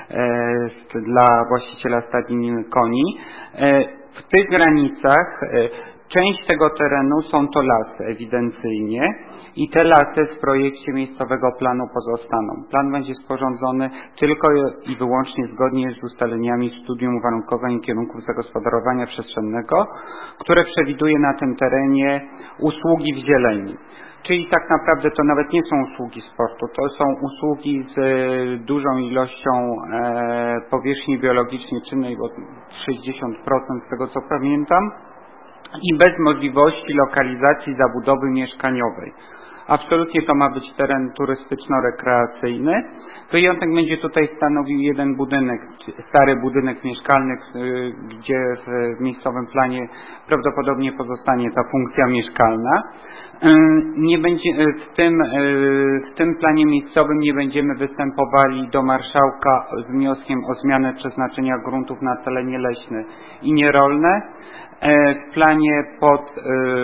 dla właściciela stadnin koni. W tych granicach część tego terenu są to lasy ewidencyjnie i te lasy w projekcie miejscowego planu pozostaną. Plan będzie sporządzony tylko i wyłącznie zgodnie z ustaleniami studium uwarunkowań i kierunków zagospodarowania przestrzennego, które przewiduje na tym terenie usługi w zieleni. Czyli tak naprawdę to nawet nie są usługi sportu, to są usługi z dużą ilością e, powierzchni biologicznie czynnej, bo sześćdziesiąt procent z tego co pamiętam, i bez możliwości lokalizacji zabudowy mieszkaniowej. Absolutnie to ma być teren turystyczno-rekreacyjny. Wyjątek będzie tutaj stanowił jeden budynek, stary budynek mieszkalny, gdzie w miejscowym planie prawdopodobnie pozostanie ta funkcja mieszkalna. Nie będzie, w, tym, w tym planie miejscowym nie będziemy występowali do marszałka z wnioskiem o zmianę przeznaczenia gruntów na cele nieleśne i nierolne. W planie pod y,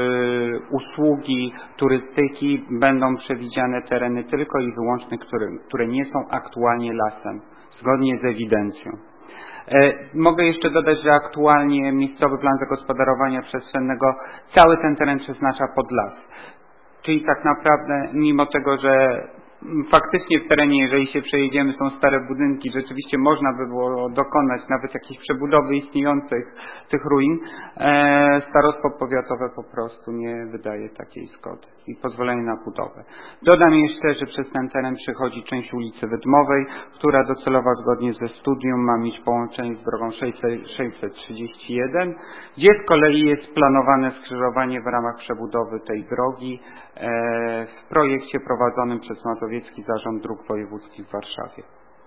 usługi turystyki będą przewidziane tereny tylko i wyłącznie, które, które nie są aktualnie lasem, zgodnie z ewidencją. E, mogę jeszcze dodać, że aktualnie miejscowy plan zagospodarowania przestrzennego cały ten teren przeznacza pod las. Czyli tak naprawdę, mimo tego, że faktycznie w terenie, jeżeli się przejedziemy, są stare budynki, rzeczywiście można by było dokonać nawet jakiejś przebudowy istniejących tych ruin, e, starostwo powiatowe po prostu nie wydaje takiej zgody i pozwolenia na budowę. Dodam jeszcze, że przez ten teren przechodzi część ulicy Wydmowej, która docelowo zgodnie ze studium ma mieć połączenie z drogą sześćset trzydzieści jeden, gdzie z kolei jest planowane skrzyżowanie w ramach przebudowy tej drogi e, w projekcie prowadzonym przez Mazowiecki Zarząd Dróg Wojewódzkich w Warszawie.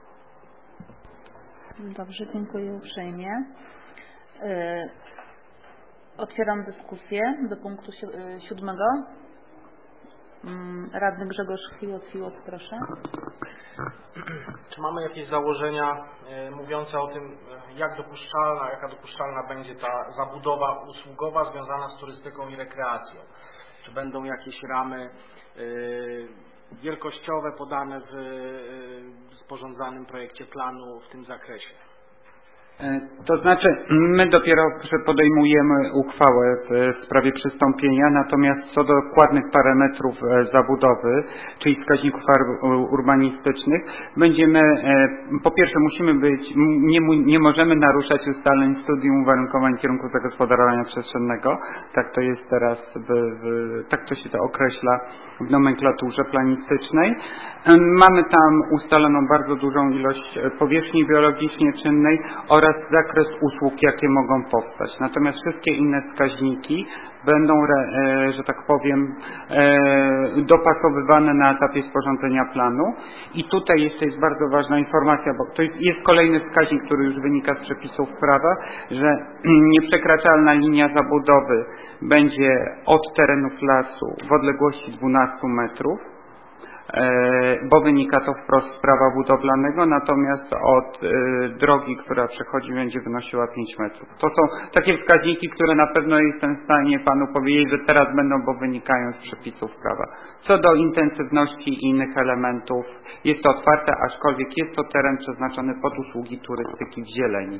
Dobrze, dziękuję uprzejmie. E, otwieram dyskusję do punktu si siódmego. Radny Grzegorz Chwiłot, proszę. Czy mamy jakieś założenia e, mówiące o tym, jak dopuszczalna, jaka dopuszczalna będzie ta zabudowa usługowa związana z turystyką i rekreacją? Czy będą jakieś ramy e, wielkościowe podane w e, sporządzanym projekcie planu w tym zakresie? To znaczy, my dopiero podejmujemy uchwałę w sprawie przystąpienia, natomiast co do dokładnych parametrów zabudowy, czyli wskaźników urbanistycznych, będziemy, po pierwsze musimy być, nie, nie możemy naruszać ustaleń studium uwarunkowań kierunku zagospodarowania przestrzennego, tak to jest teraz, w, w, tak to się to określa w nomenklaturze planistycznej. Mamy tam ustaloną bardzo dużą ilość powierzchni biologicznie czynnej oraz zakres usług, jakie mogą powstać. Natomiast wszystkie inne wskaźniki będą, że tak powiem, dopasowywane na etapie sporządzenia planu. I tutaj jeszcze jest bardzo ważna informacja, bo to jest, jest kolejny wskaźnik, który już wynika z przepisów prawa, że nieprzekraczalna linia zabudowy będzie od terenów lasu w odległości dwunastu metrów, bo wynika to wprost z prawa budowlanego, natomiast od y, drogi, która przechodzi, będzie wynosiła pięć metrów. To są takie wskaźniki, które na pewno jestem w stanie Panu powiedzieć, że teraz będą, bo wynikają z przepisów prawa. Co do intensywności i innych elementów, jest to otwarte, aczkolwiek jest to teren przeznaczony pod usługi turystyki w zieleni.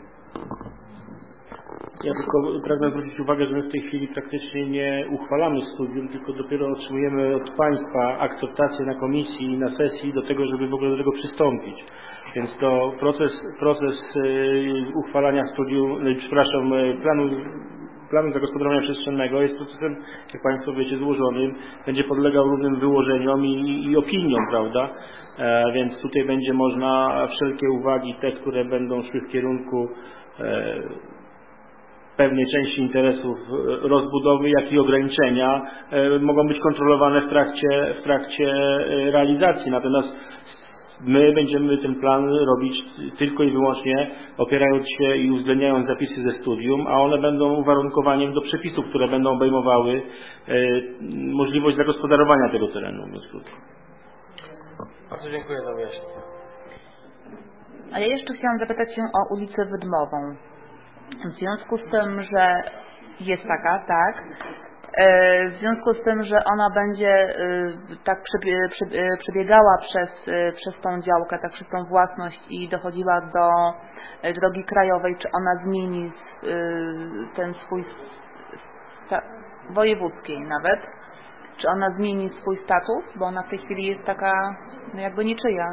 Ja tylko pragnę zwrócić uwagę, że my w tej chwili praktycznie nie uchwalamy studium, tylko dopiero otrzymujemy od Państwa akceptację na komisji i na sesji do tego, żeby w ogóle do tego przystąpić. Więc to proces, proces uchwalania studium, przepraszam, planu, planu zagospodarowania przestrzennego jest procesem, jak Państwo wiecie, złożonym, będzie podlegał różnym wyłożeniom i, i opiniom, prawda? E, więc tutaj będzie można wszelkie uwagi, te, które będą szły w kierunku e, pewnej części interesów rozbudowy, jak i ograniczenia e, mogą być kontrolowane w trakcie, w trakcie realizacji. Natomiast my będziemy ten plan robić tylko i wyłącznie opierając się i uwzględniając zapisy ze studium, a one będą uwarunkowaniem do przepisów, które będą obejmowały e, możliwość zagospodarowania tego terenu. Bardzo dziękuję za wyjaśnienie. A ja jeszcze chciałam zapytać się o ulicę Wydmową. W związku z tym, że jest taka, tak, w związku z tym, że ona będzie tak przebiegała przez, przez tą działkę, tak przez tą własność i dochodziła do drogi krajowej, czy ona zmieni ten swój, wojewódzkiej nawet, czy ona zmieni swój status, bo ona w tej chwili jest taka no jakby niczyja.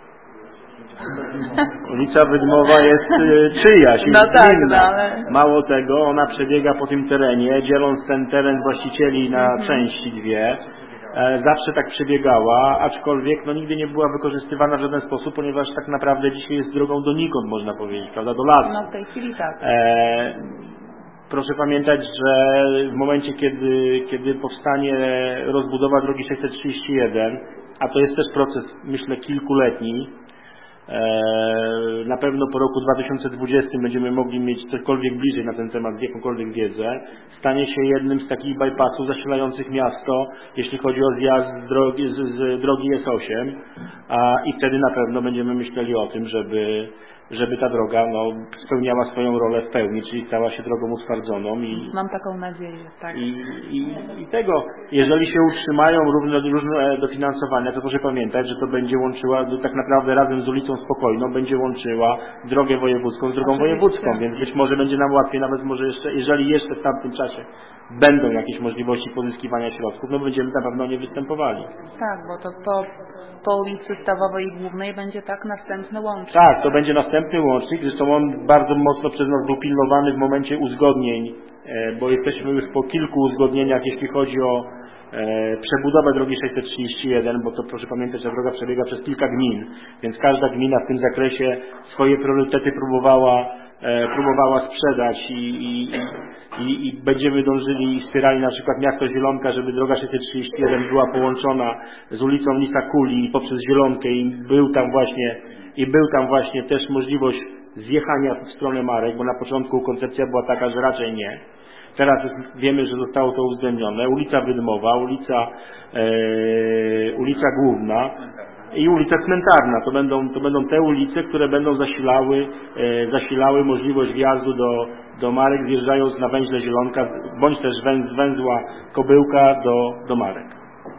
Ulica Wydmowa jest y, czyjaś, no tak, no, ale... Mało tego, ona przebiega po tym terenie, dzieląc ten teren właścicieli na mhm. części dwie. E, zawsze tak przebiegała, aczkolwiek no, nigdy nie była wykorzystywana w żaden sposób, ponieważ tak naprawdę dzisiaj jest drogą donikąd, można powiedzieć, prawda, do lasu. No w tej chwili tak. E, proszę pamiętać, że w momencie, kiedy, kiedy powstanie rozbudowa drogi sześćset trzydzieści jeden, a to jest też proces, myślę, kilkuletni, na pewno po roku dwa tysiące dwudziestym będziemy mogli mieć cokolwiek bliżej na ten temat, jakąkolwiek wiedzę, stanie się jednym z takich bypassów zasilających miasto, jeśli chodzi o zjazd z drogi, z, z drogi S osiem, a, i wtedy na pewno będziemy myśleli o tym, żeby, żeby ta droga no, spełniała swoją rolę w pełni, czyli stała się drogą utwardzoną. I, Mam taką nadzieję, tak. I, i, i tego, jeżeli się utrzymają różne, różne dofinansowania, to proszę pamiętać, że to będzie łączyła, tak naprawdę razem z ulicą Spokojną, będzie łączyła drogę wojewódzką z drogą Oczywiście. wojewódzką, więc być może będzie nam łatwiej, nawet może jeszcze, jeżeli jeszcze w tamtym czasie będą jakieś możliwości pozyskiwania środków, no będziemy na pewno nie występowali. Tak, bo to po, po ulicy Stawowej i Głównej będzie tak następny łącznik. Tak, to będzie następny łącznik, zresztą on bardzo mocno przez nas był pilnowany w momencie uzgodnień, bo jesteśmy już po kilku uzgodnieniach, jeśli chodzi o e, przebudowę drogi sześćset trzydzieści jeden, bo to proszę pamiętać, że droga przebiega przez kilka gmin, więc każda gmina w tym zakresie swoje priorytety próbowała, e, próbowała sprzedać i, i, i, i będziemy dążyli i wspierali na przykład miasto Zielonka, żeby droga sześćset trzydzieści jeden była połączona z ulicą Lisa Kuli poprzez Zielonkę i był tam właśnie i był tam właśnie też możliwość zjechania w stronę Marek, bo na początku koncepcja była taka, że raczej nie. Teraz już wiemy, że zostało to uwzględnione. Ulica Wydmowa, ulica, e, ulica Główna i ulica Cmentarna. To będą, to będą te ulice, które będą zasilały, e, zasilały możliwość wjazdu do, do Marek, zjeżdżając na węźle Zielonka, bądź też węz, węzła Kobyłka do, do Marek.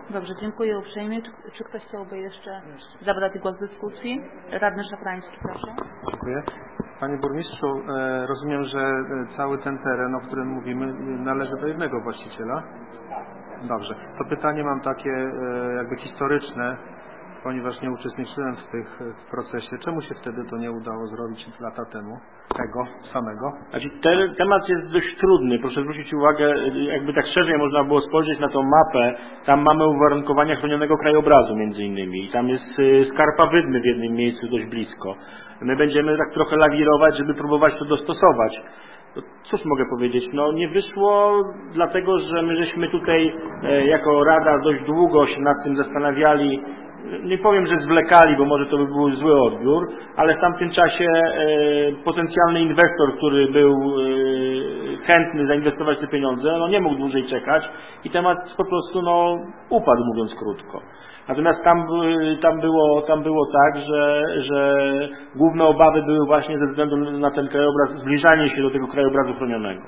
Dobrze, dziękuję uprzejmie. Czy, czy ktoś chciałby jeszcze zabrać głos w dyskusji? Radny Szafrański, proszę. Dziękuję. Panie burmistrzu, rozumiem, że cały ten teren, o którym mówimy, należy do jednego właściciela? Dobrze. To pytanie mam takie jakby historyczne, ponieważ nie uczestniczyłem w tych w procesie. Czemu się wtedy to nie udało zrobić lata temu? Tego samego? Znaczy, ten temat jest dość trudny. Proszę zwrócić uwagę, jakby tak szerzej można było spojrzeć na tą mapę. Tam mamy uwarunkowania chronionego krajobrazu między innymi. I tam jest skarpa Wydmy w jednym miejscu dość blisko. My będziemy tak trochę lawirować, żeby próbować to dostosować. To cóż mogę powiedzieć? No nie wyszło dlatego, że my żeśmy tutaj e, jako Rada dość długo się nad tym zastanawiali. Nie powiem, że zwlekali, bo może to by był zły odbiór, ale w tamtym czasie e, potencjalny inwestor, który był e, chętny zainwestować te pieniądze, no nie mógł dłużej czekać i temat po prostu no upadł, mówiąc krótko. Natomiast tam, tam, było, tam było tak, że, że główne obawy były właśnie ze względu na ten krajobraz, zbliżanie się do tego krajobrazu chronionego.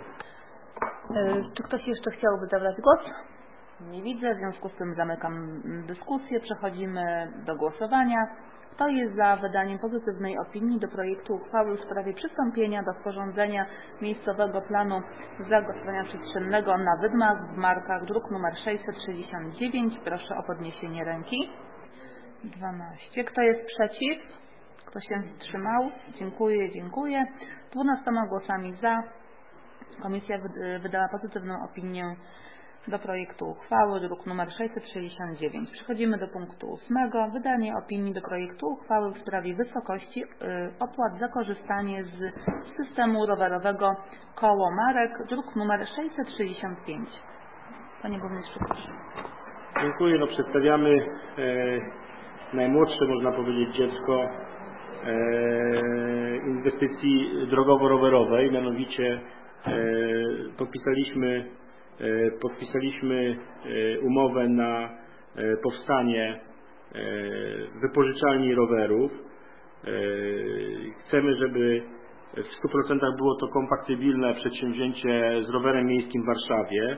Czy ktoś jeszcze chciałby zabrać głos? Nie widzę, w związku z tym zamykam dyskusję. Przechodzimy do głosowania. Kto jest za wydaniem pozytywnej opinii do projektu uchwały w sprawie przystąpienia do sporządzenia miejscowego planu zagospodarowania przestrzennego na Wydmach w Markach, druk nr sześćset sześćdziesiąt dziewięć? Proszę o podniesienie ręki. dwanaście. Kto jest przeciw? Kto się wstrzymał? Dziękuję, dziękuję. dwunastoma głosami za komisja wydała pozytywną opinię do projektu uchwały, druk nr sześćset sześćdziesiąt dziewięć. Przechodzimy do punktu ósmego. Wydanie opinii do projektu uchwały w sprawie wysokości opłat za korzystanie z systemu rowerowego Koło Marek, druk nr sześćset sześćdziesiąt pięć. Panie burmistrzu, proszę. Dziękuję. No, przedstawiamy e, najmłodsze, można powiedzieć, dziecko e, inwestycji drogowo-rowerowej. Mianowicie e, podpisaliśmy Podpisaliśmy umowę na powstanie wypożyczalni rowerów. Chcemy, żeby w stu procentach było to kompatybilne przedsięwzięcie z rowerem miejskim w Warszawie.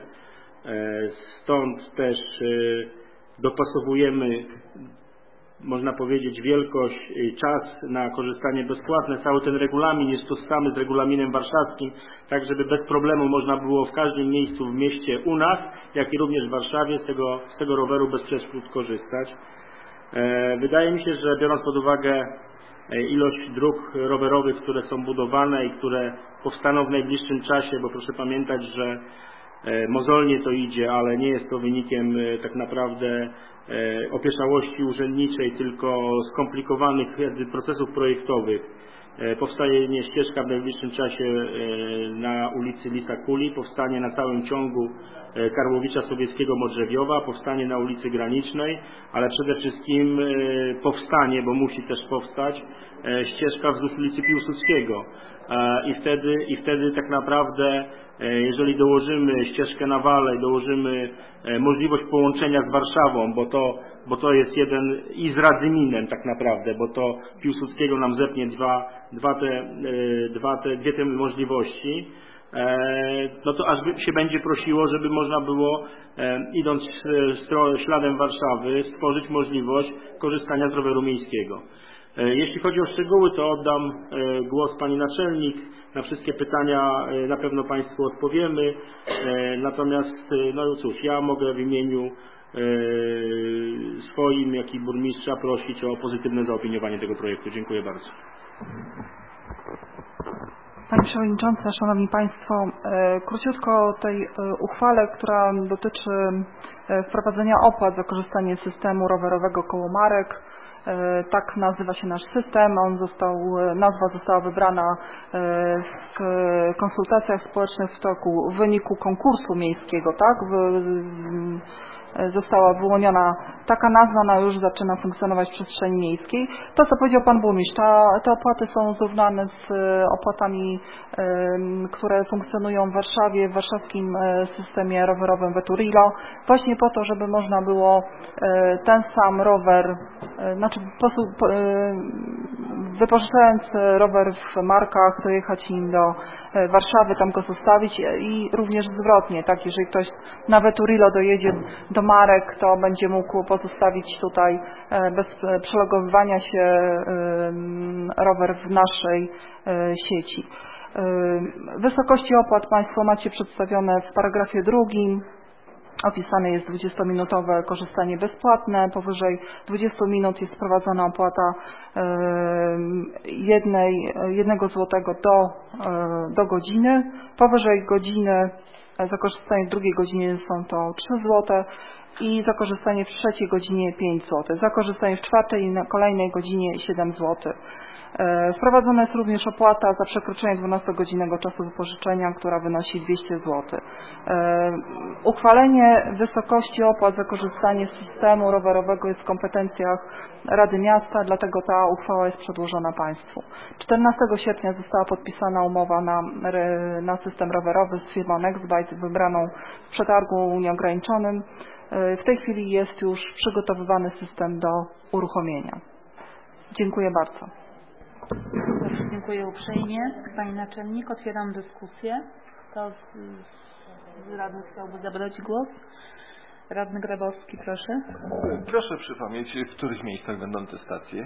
Stąd też dopasowujemy, można powiedzieć, wielkość, czas na korzystanie bezpłatne. Cały ten regulamin jest tożsamy z regulaminem warszawskim, tak żeby bez problemu można było w każdym miejscu w mieście u nas, jak i również w Warszawie z tego, z tego roweru bez przeszkód korzystać. Wydaje mi się, że biorąc pod uwagę ilość dróg rowerowych, które są budowane i które powstaną w najbliższym czasie, bo proszę pamiętać, że mozolnie to idzie, ale nie jest to wynikiem tak naprawdę opieszałości urzędniczej, tylko skomplikowanych procesów projektowych. Powstaje nie ścieżka w najbliższym czasie na ulicy Lisa Kuli, powstanie na całym ciągu Karłowicza Sobieskiego-Modrzewiowa, powstanie na ulicy Granicznej, ale przede wszystkim powstanie, bo musi też powstać, ścieżka wzdłuż ulicy Piłsudskiego. I wtedy, i wtedy tak naprawdę, jeżeli dołożymy ścieżkę na Wale, dołożymy możliwość połączenia z Warszawą, bo to, bo to jest jeden i z Radzyminem tak naprawdę, bo to Piłsudskiego nam zepnie dwa, dwa te, dwa te, dwie te możliwości, no to aż się będzie prosiło, żeby można było, idąc śladem Warszawy, stworzyć możliwość korzystania z roweru miejskiego. Jeśli chodzi o szczegóły, to oddam głos pani naczelnik. Na wszystkie pytania na pewno państwu odpowiemy. Natomiast, no cóż, ja mogę w imieniu swoim, jak i burmistrza prosić o pozytywne zaopiniowanie tego projektu. Dziękuję bardzo. Pani Przewodnicząca, Szanowni Państwo, króciutko o tej uchwale, która dotyczy wprowadzenia opłat za korzystanie z systemu rowerowego Koło Marek. Tak nazywa się nasz system. On został, nazwa została wybrana w konsultacjach społecznych w toku w wyniku konkursu miejskiego, tak? Została wyłoniona taka nazwa, ona już zaczyna funkcjonować w przestrzeni miejskiej. To, co powiedział Pan Burmistrz, ta, te opłaty są zrównane z opłatami, które funkcjonują w Warszawie, w warszawskim systemie rowerowym Veturilo, właśnie po to, żeby można było ten sam rower, znaczy wypożyczając rower w Markach, dojechać nim do Warszawy, tam go zostawić i również zwrotnie, tak, jeżeli ktoś nawet Urilo dojedzie do Marek, to będzie mógł pozostawić tutaj bez przelogowywania się rower w naszej sieci. Wysokości opłat Państwo macie przedstawione w paragrafie drugim. Opisane jest dwudziestominutowe korzystanie bezpłatne, powyżej dwudziestu minut jest wprowadzona opłata jednej, jednego złotego do, do godziny, powyżej godziny za korzystanie w drugiej godzinie są to trzy złote i za korzystanie w trzeciej godzinie pięć złotych, za korzystanie w czwartej i na kolejnej godzinie siedem złotych. Wprowadzona jest również opłata za przekroczenie dwunastogodzinnego czasu wypożyczenia, która wynosi dwieście złotych. Uchwalenie wysokości opłat za korzystanie z systemu rowerowego jest w kompetencjach Rady Miasta, dlatego ta uchwała jest przedłożona Państwu. czternastego sierpnia została podpisana umowa na, na system rowerowy z firmą Nextbike wybraną w przetargu nieograniczonym. W tej chwili jest już przygotowywany system do uruchomienia. Dziękuję bardzo. Dziękuję uprzejmie. Pani Naczelnik, otwieram dyskusję. Kto z, z radnych chciałby zabrać głos? Radny Grabowski, proszę. Proszę przypomnieć, w których miejscach będą te stacje?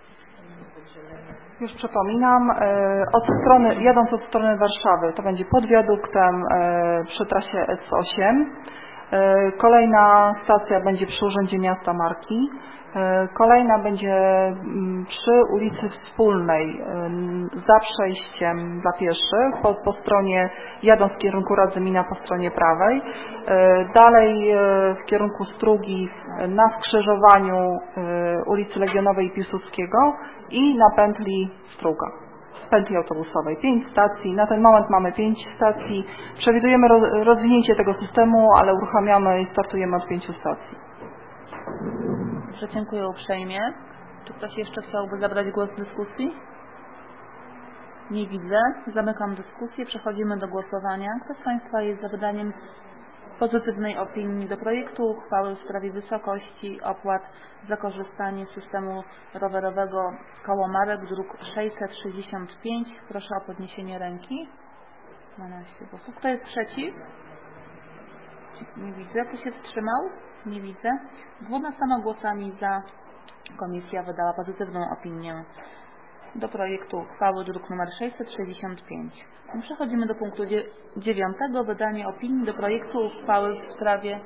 Już przypominam, od strony, jadąc od strony Warszawy, to będzie pod wiaduktem przy trasie S osiem. Kolejna stacja będzie przy Urzędzie Miasta Marki. Kolejna będzie przy ulicy Wspólnej, za przejściem dla pieszych, po, po stronie, jadąc w kierunku Radzymina po stronie prawej. Dalej w kierunku Strugi na skrzyżowaniu ulicy Legionowej i Piłsudskiego i na pętli Struga, pętli autobusowej. Pięć stacji, na ten moment mamy pięć stacji. Przewidujemy rozwinięcie tego systemu, ale uruchamiamy i startujemy od pięciu stacji. Dobrze, dziękuję uprzejmie. Czy ktoś jeszcze chciałby zabrać głos w dyskusji? Nie widzę. Zamykam dyskusję. Przechodzimy do głosowania. Kto z Państwa jest za wydaniem pozytywnej opinii do projektu uchwały w sprawie wysokości opłat za korzystanie z systemu rowerowego koło Marek, druk sześćset sześćdziesiąt pięć? Proszę o podniesienie ręki. dwanaście głosów. Kto jest przeciw? Nie widzę. Kto się wstrzymał? Nie widzę. dwunastoma głosami za komisja wydała pozytywną opinię do projektu uchwały druk nr sześćset sześćdziesiąt pięć. Przechodzimy do punktu dziewiątego. Wydanie opinii do projektu uchwały w sprawie...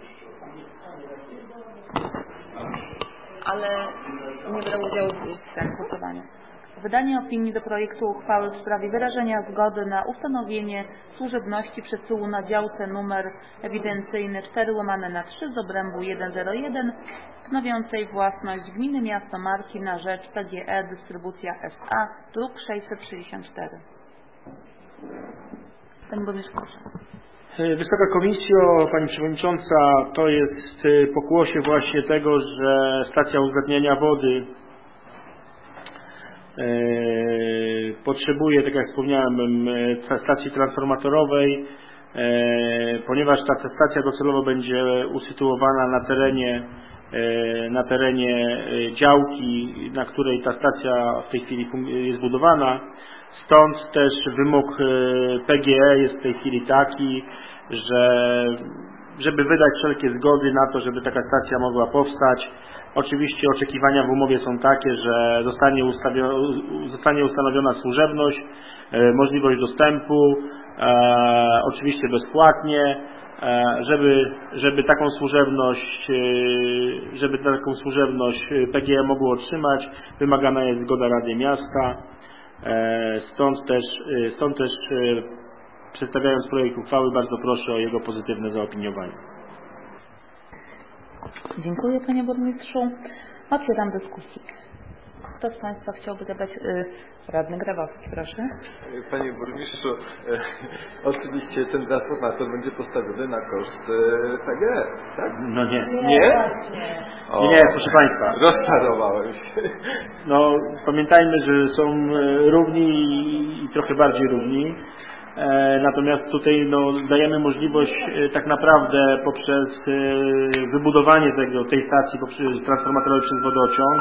Ale nie brał udziału w tym głosowaniu. Wydanie opinii do projektu uchwały w sprawie wyrażenia zgody na ustanowienie służebności przesyłu na działce numer ewidencyjny cztery łamane na trzy z obrębu sto jeden stanowiącej własność gminy Miasto Marki na rzecz P G E Dystrybucja S A, druk sześćset sześćdziesiąt cztery. Pani Burmistrz, proszę. Wysoka Komisjo, Pani Przewodnicząca, to jest pokłosie właśnie tego, że stacja uzgadniania wody potrzebuje, tak jak wspomniałem, stacji transformatorowej, ponieważ ta stacja docelowo będzie usytuowana na terenie na terenie działki, na której ta stacja w tej chwili jest budowana. Stąd też wymóg P G E jest w tej chwili taki, że żeby wydać wszelkie zgody na to, żeby taka stacja mogła powstać. Oczywiście oczekiwania w umowie są takie, że zostanie, zostanie ustanowiona służebność, e, możliwość dostępu, e, oczywiście bezpłatnie, e, żeby, żeby taką służebność, e, żeby taką służebność P G E mogło otrzymać, wymagana jest zgoda Rady Miasta. E, stąd też, e, stąd też e, przedstawiając projekt uchwały, bardzo proszę o jego pozytywne zaopiniowanie. Dziękuję, Panie Burmistrzu. Otwieram dyskusję. Kto z Państwa chciałby zadać? Yy, radny Grabowski, proszę. Panie Burmistrzu, e, oczywiście ten transformator będzie postawiony na koszt e, P G E, tak? No nie. Nie? Nie, nie, nie proszę Państwa. Rozczarowałem się. No, pamiętajmy, że są równi i trochę bardziej równi. Natomiast tutaj no, dajemy możliwość tak naprawdę poprzez wybudowanie tego, tej stacji poprzez transformatorowej przez wodociąg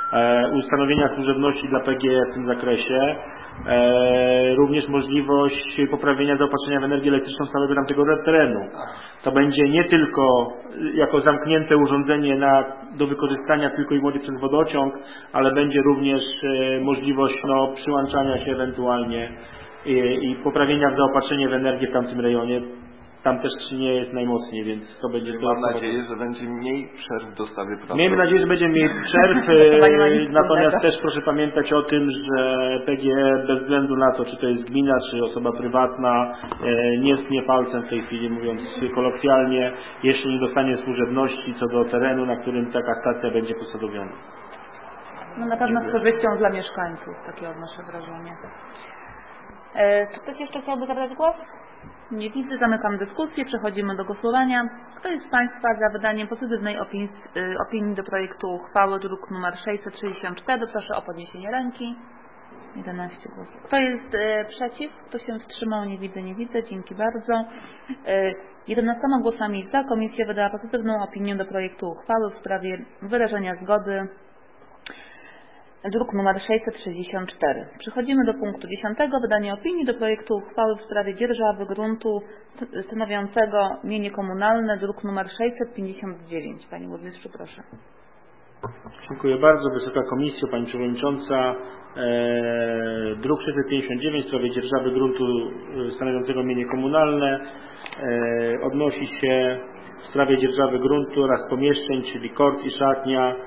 ustanowienia służebności dla P G E w tym zakresie, również możliwość poprawienia zaopatrzenia w energię elektryczną całego tamtego terenu. To będzie nie tylko jako zamknięte urządzenie na, do wykorzystania tylko i wyłącznie przez wodociąg, ale będzie również możliwość no, przyłączania się ewentualnie i, i poprawienia w zaopatrzenie w energię w tamtym rejonie. Tam też nie jest najmocniej, więc to będzie... Mam nadzieję, że będzie mniej przerw w dostawie prądu. Miejmy nadzieję, że będzie mniej przerw, natomiast też proszę pamiętać o tym, że P G E bez względu na to, czy to jest gmina, czy osoba prywatna, nie stnie palcem w tej chwili, mówiąc kolokwialnie, jeśli nie dostanie służebności co do terenu, na którym taka stacja będzie posadowiona. No na pewno z korzyścią dla mieszkańców, takie odnoszę wrażenie. E, czy ktoś jeszcze chciałby zabrać głos? Nie widzę, zamykam dyskusję, przechodzimy do głosowania. Kto jest z Państwa za wydaniem pozytywnej opinii, opinii do projektu uchwały druk nr sześćset sześćdziesiąt cztery? Proszę o podniesienie ręki. jedenaście głosów. Kto jest e, przeciw? Kto się wstrzymał? Nie widzę, nie widzę. Dzięki bardzo. E, jedenastoma głosami za komisja wydała pozytywną opinię do projektu uchwały w sprawie wyrażenia zgody druk nr sześćset sześćdziesiąt cztery. Przechodzimy do punktu dziesiątego. Wydanie opinii do projektu uchwały w sprawie dzierżawy gruntu stanowiącego mienie komunalne, druk nr sześćset pięćdziesiąt dziewięć. Panie Burmistrzu, proszę. Dziękuję bardzo. Wysoka Komisjo, Pani Przewodnicząca. E, druk sześćset pięćdziesiąt dziewięć w sprawie dzierżawy gruntu stanowiącego mienie komunalne e, odnosi się w sprawie dzierżawy gruntu oraz pomieszczeń, czyli kort i szatnia.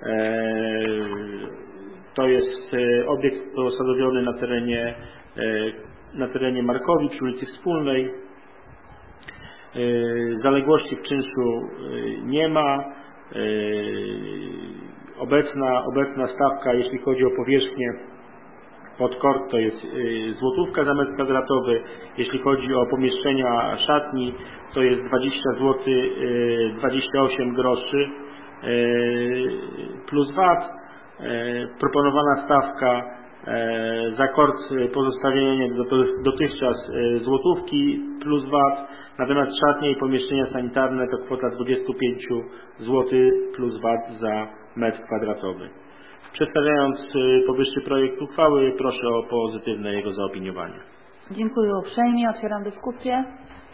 E, To jest obiekt posadowiony na terenie, na terenie Markowi przy ulicy Wspólnej. Zaległości w czynszu nie ma. Obecna, obecna stawka, jeśli chodzi o powierzchnię pod kort, to jest złotówka za metr kwadratowy. Jeśli chodzi o pomieszczenia szatni, to jest dwadzieścia złotych dwadzieścia osiem groszy plus V A T. Proponowana stawka za kort pozostawienie dotychczas złotówki plus V A T, natomiast szatnie i pomieszczenia sanitarne to kwota dwadzieścia pięć złotych plus V A T za metr kwadratowy. Przedstawiając powyższy projekt uchwały, proszę o pozytywne jego zaopiniowanie. Dziękuję uprzejmie. Otwieram dyskusję.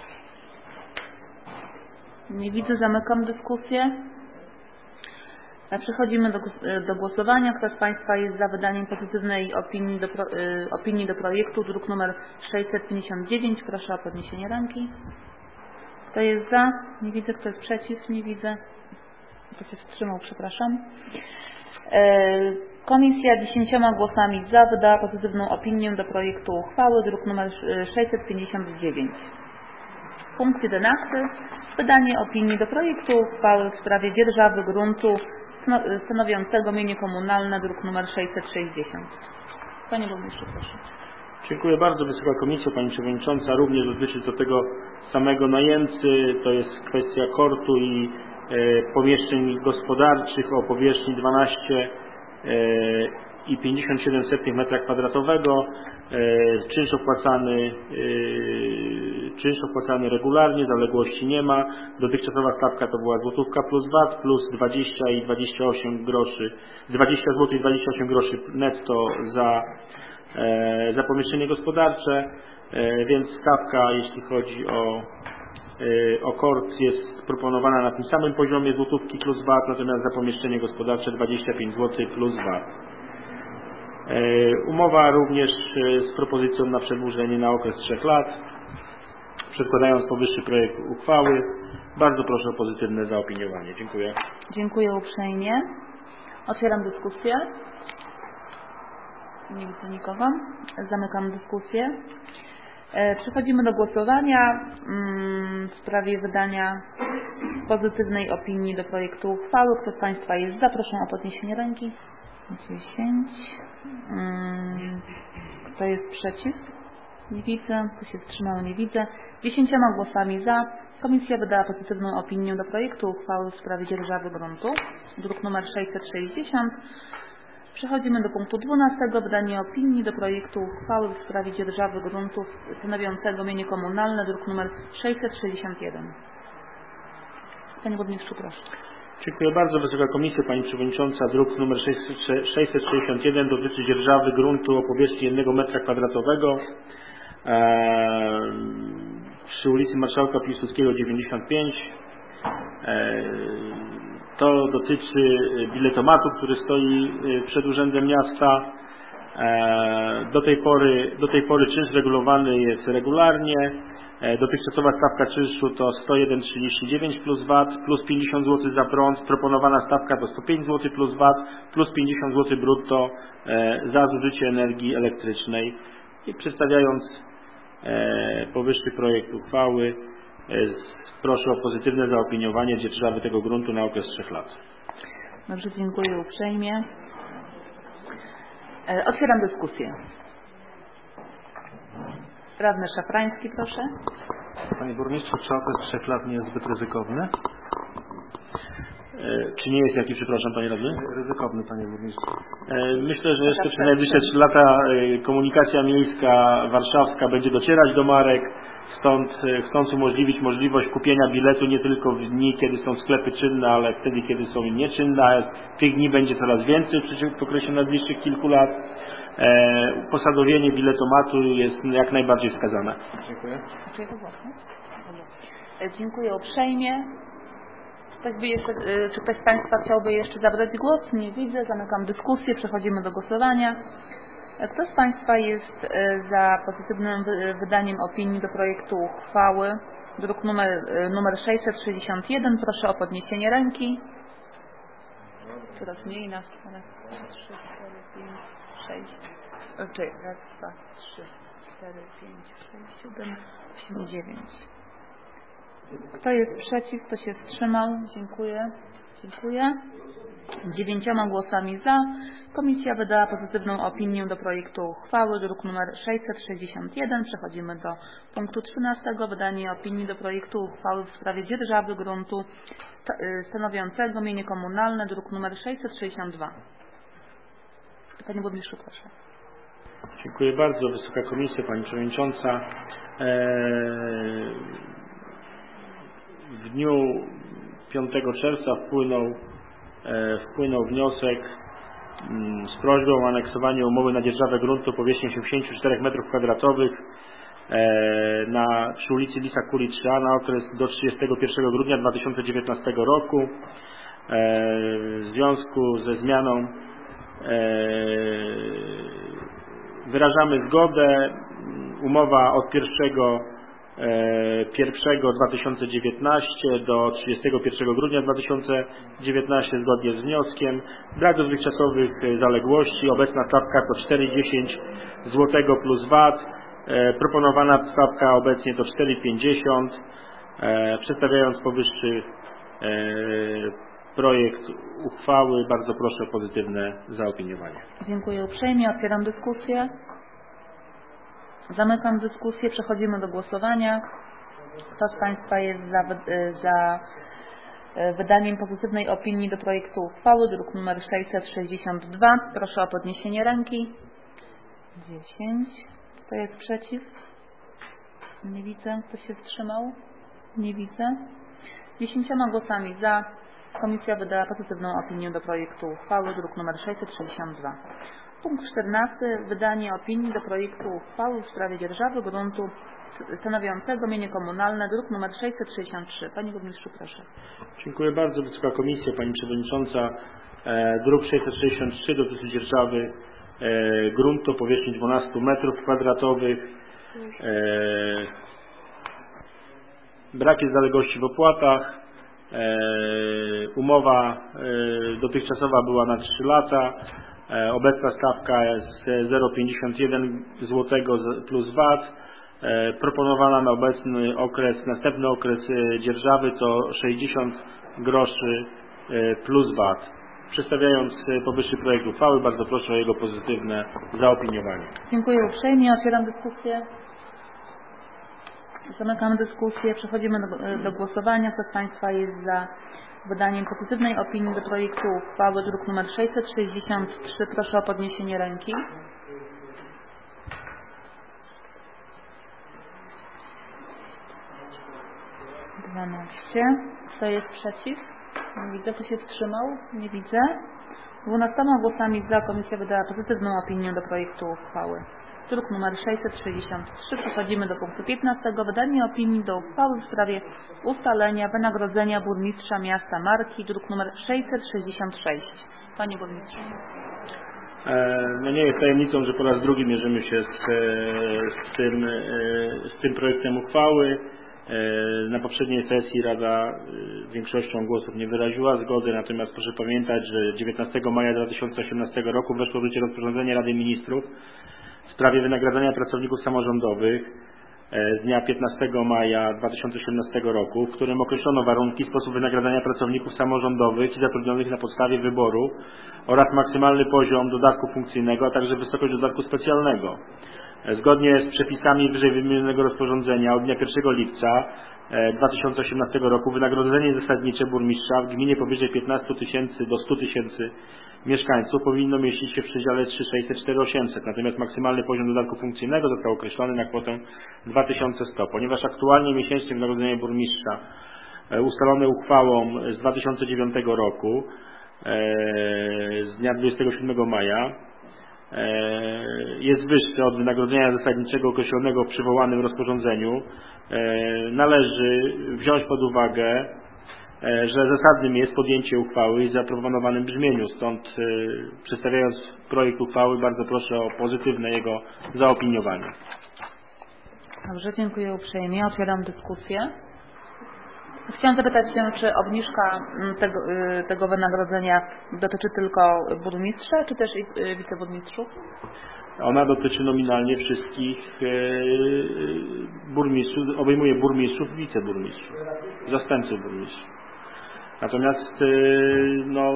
Nie widzę, zamykam dyskusję. Przechodzimy do, do głosowania. Kto z Państwa jest za wydaniem pozytywnej opinii do, y, opinii do projektu druk nr sześćset pięćdziesiąt dziewięć? Proszę o podniesienie ręki. Kto jest za? Nie widzę. Kto jest przeciw? Nie widzę. Kto się wstrzymał? Przepraszam. E, komisja dziesięcioma głosami za wydała pozytywną opinię do projektu uchwały druk nr sześćset pięćdziesiąt dziewięć. Punkt jedenasty. Wydanie opinii do projektu uchwały w sprawie dzierżawy gruntu stanowiącego mienie komunalne, druk nr sześćset sześćdziesiąt. Panie Burmistrzu, proszę. Dziękuję bardzo. Wysoka Komisjo, Pani Przewodnicząca. Również dotyczy to tego samego najemcy. To jest kwestia kortu i e, pomieszczeń gospodarczych o powierzchni dwanaście i pięćdziesiąt siedem setnych metra kwadratowego. E, czynsz opłacany, e, czynsz opłacany regularnie, zaległości nie ma. Dotychczasowa stawka to była złotówka plus V A T plus dwadzieścia i dwadzieścia osiem groszy, dwadzieścia złotych i dwadzieścia osiem groszy netto za, e, za pomieszczenie gospodarcze, e, więc stawka, jeśli chodzi o, e, o kort, jest proponowana na tym samym poziomie złotówki plus V A T, natomiast za pomieszczenie gospodarcze dwadzieścia pięć złotych plus V A T. Umowa również z propozycją na przedłużenie na okres trzech lat. Przedkładając powyższy projekt uchwały, bardzo proszę o pozytywne zaopiniowanie. Dziękuję. Dziękuję uprzejmie. Otwieram dyskusję. Nie widzę nikogo. Zamykam dyskusję. Przechodzimy do głosowania w sprawie wydania pozytywnej opinii do projektu uchwały. Kto z Państwa jest za? Proszę o podniesienie ręki. dziesięć. Kto jest przeciw? Nie widzę. Kto się wstrzymał? Nie widzę. dziesięcioma głosami za. Komisja wydała pozytywną opinię do projektu uchwały w sprawie dzierżawy gruntu, druk nr sześćset sześćdziesiąt. Przechodzimy do punktu dwunastego. Wydanie opinii do projektu uchwały w sprawie dzierżawy gruntów stanowiącego mienie komunalne, druk nr sześćset sześćdziesiąt jeden. Panie Burmistrzu, proszę. Dziękuję bardzo. Wysoka Komisjo, Pani Przewodnicząca, druk nr sześćset sześćdziesiąt jeden dotyczy dzierżawy gruntu o powierzchni jednego metra kwadratowego e, przy ulicy Marszałka Piłsudskiego dziewięćdziesiąt pięć. E, to dotyczy biletomatu, który stoi przed Urzędem Miasta. E, do tej pory, do tej pory czynsz regulowany jest regularnie. Dotychczasowa stawka czynszu to sto jeden przecinek trzydzieści dziewięć plus V A T, plus pięćdziesiąt złotych za prąd. Proponowana stawka to sto pięć złotych plus V A T, plus pięćdziesiąt złotych brutto za zużycie energii elektrycznej. I przedstawiając powyższy projekt uchwały, proszę o pozytywne zaopiniowanie dzierżawy tego gruntu na okres trzech lat. Dobrze, dziękuję uprzejmie. Otwieram dyskusję. Radny Szafrański, proszę. Panie Burmistrzu, czy okres trzech lat nie jest zbyt ryzykowny? E, czy nie jest jaki, przepraszam, Panie Radny? Ryzykowny, Panie Burmistrzu. E, myślę, że jeszcze przez najbliższe trzy lata e, komunikacja miejska warszawska będzie docierać do marek, stąd e, chcąc umożliwić możliwość kupienia biletu nie tylko w dni, kiedy są sklepy czynne, ale wtedy, kiedy są nieczynne, a tych dni będzie coraz więcej w okresie najbliższych kilku lat. E, posadowienie biletomatu jest jak najbardziej wskazane. Dziękuję. Dziękuję uprzejmie. Ktoś by jeszcze, czy ktoś z Państwa chciałby jeszcze zabrać głos? Nie widzę. Zamykam dyskusję. Przechodzimy do głosowania. Kto z Państwa jest za pozytywnym wydaniem opinii do projektu uchwały druk numer, numer sześćset sześćdziesiąt jeden? Proszę o podniesienie ręki. Coraz mniej nas. trzy, cztery, pięć, sześć. Czyli raz, dwa, trzy, cztery, pięć, sześć, siedem, osiem, dziewięć. Kto jest przeciw? Kto się wstrzymał? Dziękuję. Dziękuję. Dziewięcioma głosami za. Komisja wydała pozytywną opinię do projektu uchwały druk nr sześćset sześćdziesiąt jeden. Przechodzimy do punktu trzynastego. Wydanie opinii do projektu uchwały w sprawie dzierżawy gruntu stanowiącego mienie komunalne druk nr sześćset sześćdziesiąt dwa. Panie Burmistrzu, proszę. Dziękuję bardzo. Wysoka Komisja, Pani Przewodnicząca. W dniu piątego czerwca wpłynął, wpłynął wniosek z prośbą o aneksowanie umowy na dzierżawę gruntu o powierzchni osiemdziesiąt cztery metrów kwadratowych na, przy ulicy Lisa Kuli trzy A na okres do trzydziestego pierwszego grudnia dwa tysiące dziewiętnastego roku. W związku ze zmianą wyrażamy zgodę. Umowa od pierwszego pierwszego dwa tysiące dziewiętnastego do trzydziestego pierwszego grudnia dwa tysiące dziewiętnastego zgodnie z wnioskiem. Brak dotychczasowych zaległości. Obecna stawka to cztery dziesięć złotego plus V A T. Proponowana stawka obecnie to cztery pięćdziesiąt. Przedstawiając powyższy projekt uchwały, bardzo proszę o pozytywne zaopiniowanie. Dziękuję uprzejmie. Otwieram dyskusję. Zamykam dyskusję. Przechodzimy do głosowania. Kto z Państwa jest za, za wydaniem pozytywnej opinii do projektu uchwały druk nr sześćset sześćdziesiąt dwa? Proszę o podniesienie ręki. dziesięć. Kto jest przeciw? Nie widzę. Kto się wstrzymał? Nie widzę. dziesięcioma głosami za. Komisja wydała pozytywną opinię do projektu uchwały druk nr sześćset sześćdziesiąt dwa. Punkt czternasty. Wydanie opinii do projektu uchwały w sprawie dzierżawy gruntu stanowiącego mienie komunalne druk nr sześćset sześćdziesiąt trzy. Panie Burmistrzu, proszę. Dziękuję bardzo. Wysoka Komisja, Pani Przewodnicząca. E, druk sześćset sześćdziesiąt trzy dotyczy dzierżawy e, gruntu o powierzchni dwanaście metrów kwadratowych. E, brak jest zaległości w opłatach. E, umowa e, dotychczasowa była na trzy lata. E, obecna stawka jest zero przecinek pięćdziesiąt jeden złotego plus V A T. E, proponowana na obecny okres, następny okres e, dzierżawy to sześćdziesiąt groszy e, plus V A T. Przedstawiając e, powyższy projekt uchwały, bardzo proszę o jego pozytywne zaopiniowanie. Dziękuję uprzejmie. Otwieram dyskusję. Zamykam dyskusję. Przechodzimy do, do głosowania. Kto z Państwa jest za wydaniem pozytywnej opinii do projektu uchwały druk nr sześćset sześćdziesiąt trzy? Proszę o podniesienie ręki. dwanaście. Kto jest przeciw? Nie widzę, kto się wstrzymał? Nie widzę. dwunastoma głosami za komisja wydała pozytywną opinię do projektu uchwały. Druk nr sześćset sześćdziesiąt trzy. Przechodzimy do punktu piętnastego. Wydanie opinii do uchwały w sprawie ustalenia wynagrodzenia burmistrza miasta Marki. Druk nr sześćset sześćdziesiąt sześć. Panie burmistrzu. No nie jest tajemnicą, że po raz drugi mierzymy się z, z, tym, z tym projektem uchwały. Na poprzedniej sesji Rada większością głosów nie wyraziła zgody, natomiast proszę pamiętać, że dziewiętnastego maja dwa tysiące osiemnastego roku weszło w życie rozporządzenie Rady Ministrów w sprawie wynagradzania pracowników samorządowych z dnia piętnastego maja dwa tysiące osiemnastego roku, w którym określono warunki, sposób wynagradzania pracowników samorządowych i zatrudnionych na podstawie wyboru oraz maksymalny poziom dodatku funkcyjnego, a także wysokość dodatku specjalnego. Zgodnie z przepisami wyżej wymienionego rozporządzenia od dnia pierwszego lipca dwa tysiące osiemnastego roku wynagrodzenie zasadnicze burmistrza w gminie powyżej piętnastu tysięcy do stu tysięcy mieszkańców powinno mieścić się w przedziale trzy tysiące sześćset do cztery tysiące osiemset, natomiast maksymalny poziom dodatku funkcyjnego został określony na kwotę dwa tysiące sto. Ponieważ aktualnie miesięczne wynagrodzenie burmistrza ustalone uchwałą z dwa tysiące dziewiątego roku z dnia dwudziestego siódmego maja jest wyższe od wynagrodzenia zasadniczego określonego w przywołanym rozporządzeniu, należy wziąć pod uwagę, że zasadnym jest podjęcie uchwały w zaproponowanym brzmieniu. Stąd przedstawiając projekt uchwały bardzo proszę o pozytywne jego zaopiniowanie. Dobrze, dziękuję uprzejmie. Otwieram dyskusję. Chciałam zapytać się, czy obniżka tego, tego wynagrodzenia dotyczy tylko burmistrza, czy też i wiceburmistrzów? Ona dotyczy nominalnie wszystkich burmistrzów, obejmuje burmistrzów i wiceburmistrzów, zastępców burmistrzów. Natomiast no,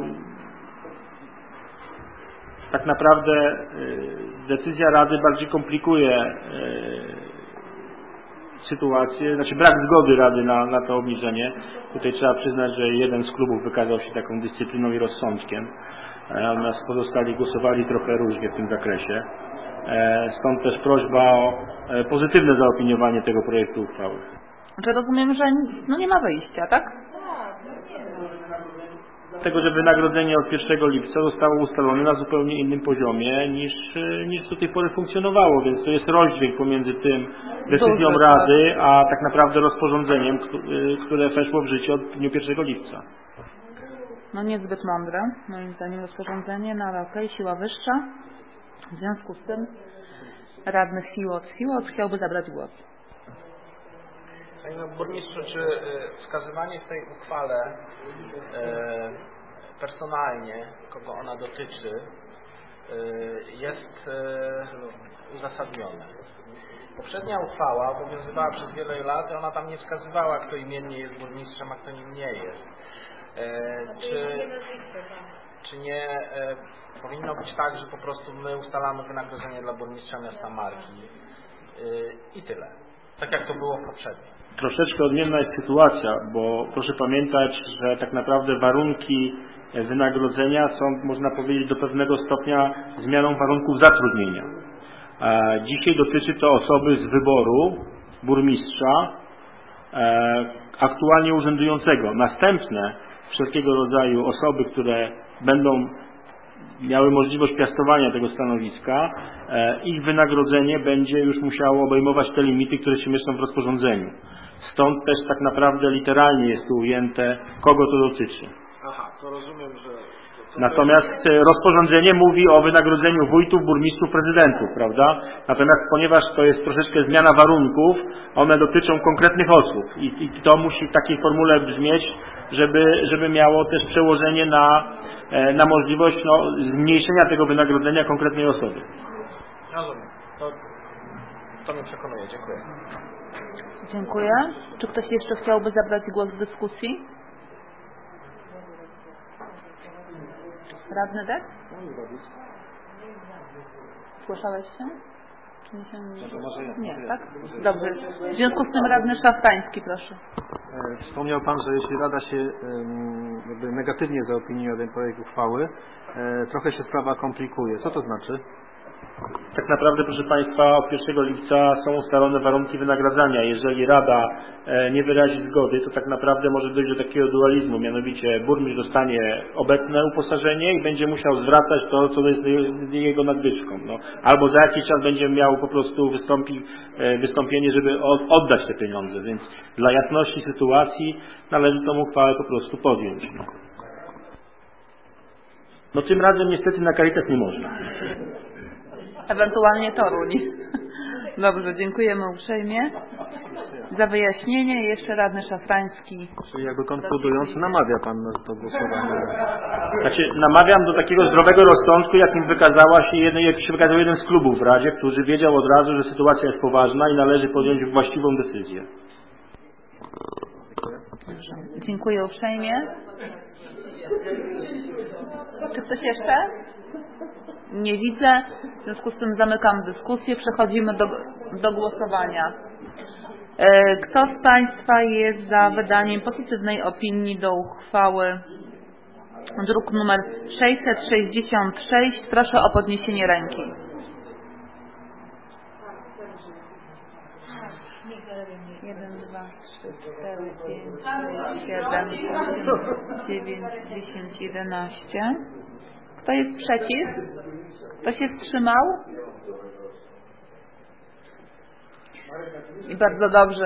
tak naprawdę decyzja Rady bardziej komplikuje sytuację, znaczy brak zgody Rady na, na to obniżenie. Tutaj trzeba przyznać, że jeden z klubów wykazał się taką dyscypliną i rozsądkiem, natomiast pozostali głosowali trochę różnie w tym zakresie. Stąd też prośba o pozytywne zaopiniowanie tego projektu uchwały. Znaczy rozumiem, że no nie ma wyjścia, tak? Dlatego, że wynagrodzenie od pierwszego lipca zostało ustalone na zupełnie innym poziomie niż, niż do tej pory funkcjonowało, więc to jest rozdźwięk pomiędzy tym decyzją Dobrze, Rady, a tak naprawdę rozporządzeniem, które weszło w życie od dnia pierwszego lipca. No niezbyt mądre, moim zdaniem rozporządzenie, no ale okej, okay, siła wyższa. W związku z tym radny Fiłot Fiłot chciałby zabrać głos. Panie burmistrzu, czy wskazywanie w tej uchwale personalnie, kogo ona dotyczy, jest uzasadnione? Poprzednia uchwała obowiązywała przez wiele lat i ona tam nie wskazywała, kto imiennie jest burmistrzem, a kto nim nie jest. Czy, czy nie powinno być tak, że po prostu my ustalamy wynagrodzenie dla burmistrza miasta Marki i tyle? Tak jak to było poprzednio. Troszeczkę odmienna jest sytuacja, bo proszę pamiętać, że tak naprawdę warunki wynagrodzenia są, można powiedzieć, do pewnego stopnia zmianą warunków zatrudnienia. Dzisiaj dotyczy to osoby z wyboru burmistrza aktualnie urzędującego. Następne wszelkiego rodzaju osoby, które będą miały możliwość piastowania tego stanowiska, ich wynagrodzenie będzie już musiało obejmować te limity, które się mieszczą w rozporządzeniu. Stąd też tak naprawdę literalnie jest tu ujęte, kogo to dotyczy. Aha, to rozumiem, że... To, to Natomiast rozporządzenie mówi o wynagrodzeniu wójtów, burmistrzów, prezydentów, prawda? Natomiast ponieważ to jest troszeczkę zmiana warunków, one dotyczą konkretnych osób i, i to musi w takiej formule brzmieć, żeby, żeby miało też przełożenie na, na możliwość no, zmniejszenia tego wynagrodzenia konkretnej osoby. Rozumiem. To, to mnie przekonuje. Dziękuję. Dziękuję. Czy ktoś jeszcze chciałby zabrać głos w dyskusji? Radny Dek? Słyszałeś się? Czy nie, się... nie, tak? Dobrze. W związku z tym radny Szaftański, proszę. Wspomniał Pan, że jeśli Rada się jakby negatywnie zaopiniuje ten projekt uchwały, trochę się sprawa komplikuje. Co to znaczy? Tak naprawdę, proszę Państwa, od pierwszego lipca są ustalone warunki wynagradzania. Jeżeli Rada nie wyrazi zgody, to tak naprawdę może dojść do takiego dualizmu, mianowicie burmistrz dostanie obecne uposażenie i będzie musiał zwracać to, co jest jego nadwyżką. No, albo za jakiś czas będzie miał po prostu wystąpi, wystąpienie, żeby oddać te pieniądze. Więc dla jasności sytuacji należy tą uchwałę po prostu podjąć. No, no tym razem niestety na Caritas nie można. Ewentualnie Toruń. Dobrze, dziękujemy uprzejmie za wyjaśnienie. Jeszcze radny Szafrański. Czyli jakby konkludując, namawia Pan nas do głosowania. Znaczy, namawiam do takiego zdrowego rozsądku, jakim wykazała się jeden, jak się wykazał jeden z klubów w Radzie, który wiedział od razu, że sytuacja jest poważna i należy podjąć właściwą decyzję. Dziękuję uprzejmie. Czy ktoś jeszcze? Nie widzę. W związku z tym zamykam dyskusję. Przechodzimy do, do głosowania. Kto z Państwa jest za wydaniem pozytywnej opinii do uchwały druk numer sześćset sześćdziesiąt sześć? Proszę o podniesienie ręki. jeden, dwa, trzy, cztery, pięć, sześć, siedem, osiem, dziewięć, dziesięć, jedenaście. Kto jest przeciw? Kto się wstrzymał? I bardzo dobrze.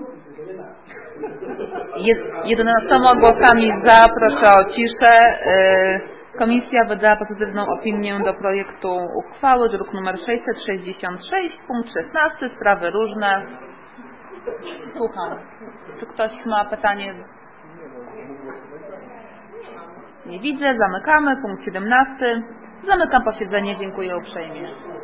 Jest jedenastoma głosami za, proszę o ciszę. Komisja wydała pozytywną opinię do projektu uchwały, druk nr sześćset sześćdziesiąt sześć, punkt szesnasty, sprawy różne. Słucham. Czy ktoś ma pytanie? Nie widzę. Zamykamy. Punkt siedemnasty. Zamykam posiedzenie. Dziękuję uprzejmie.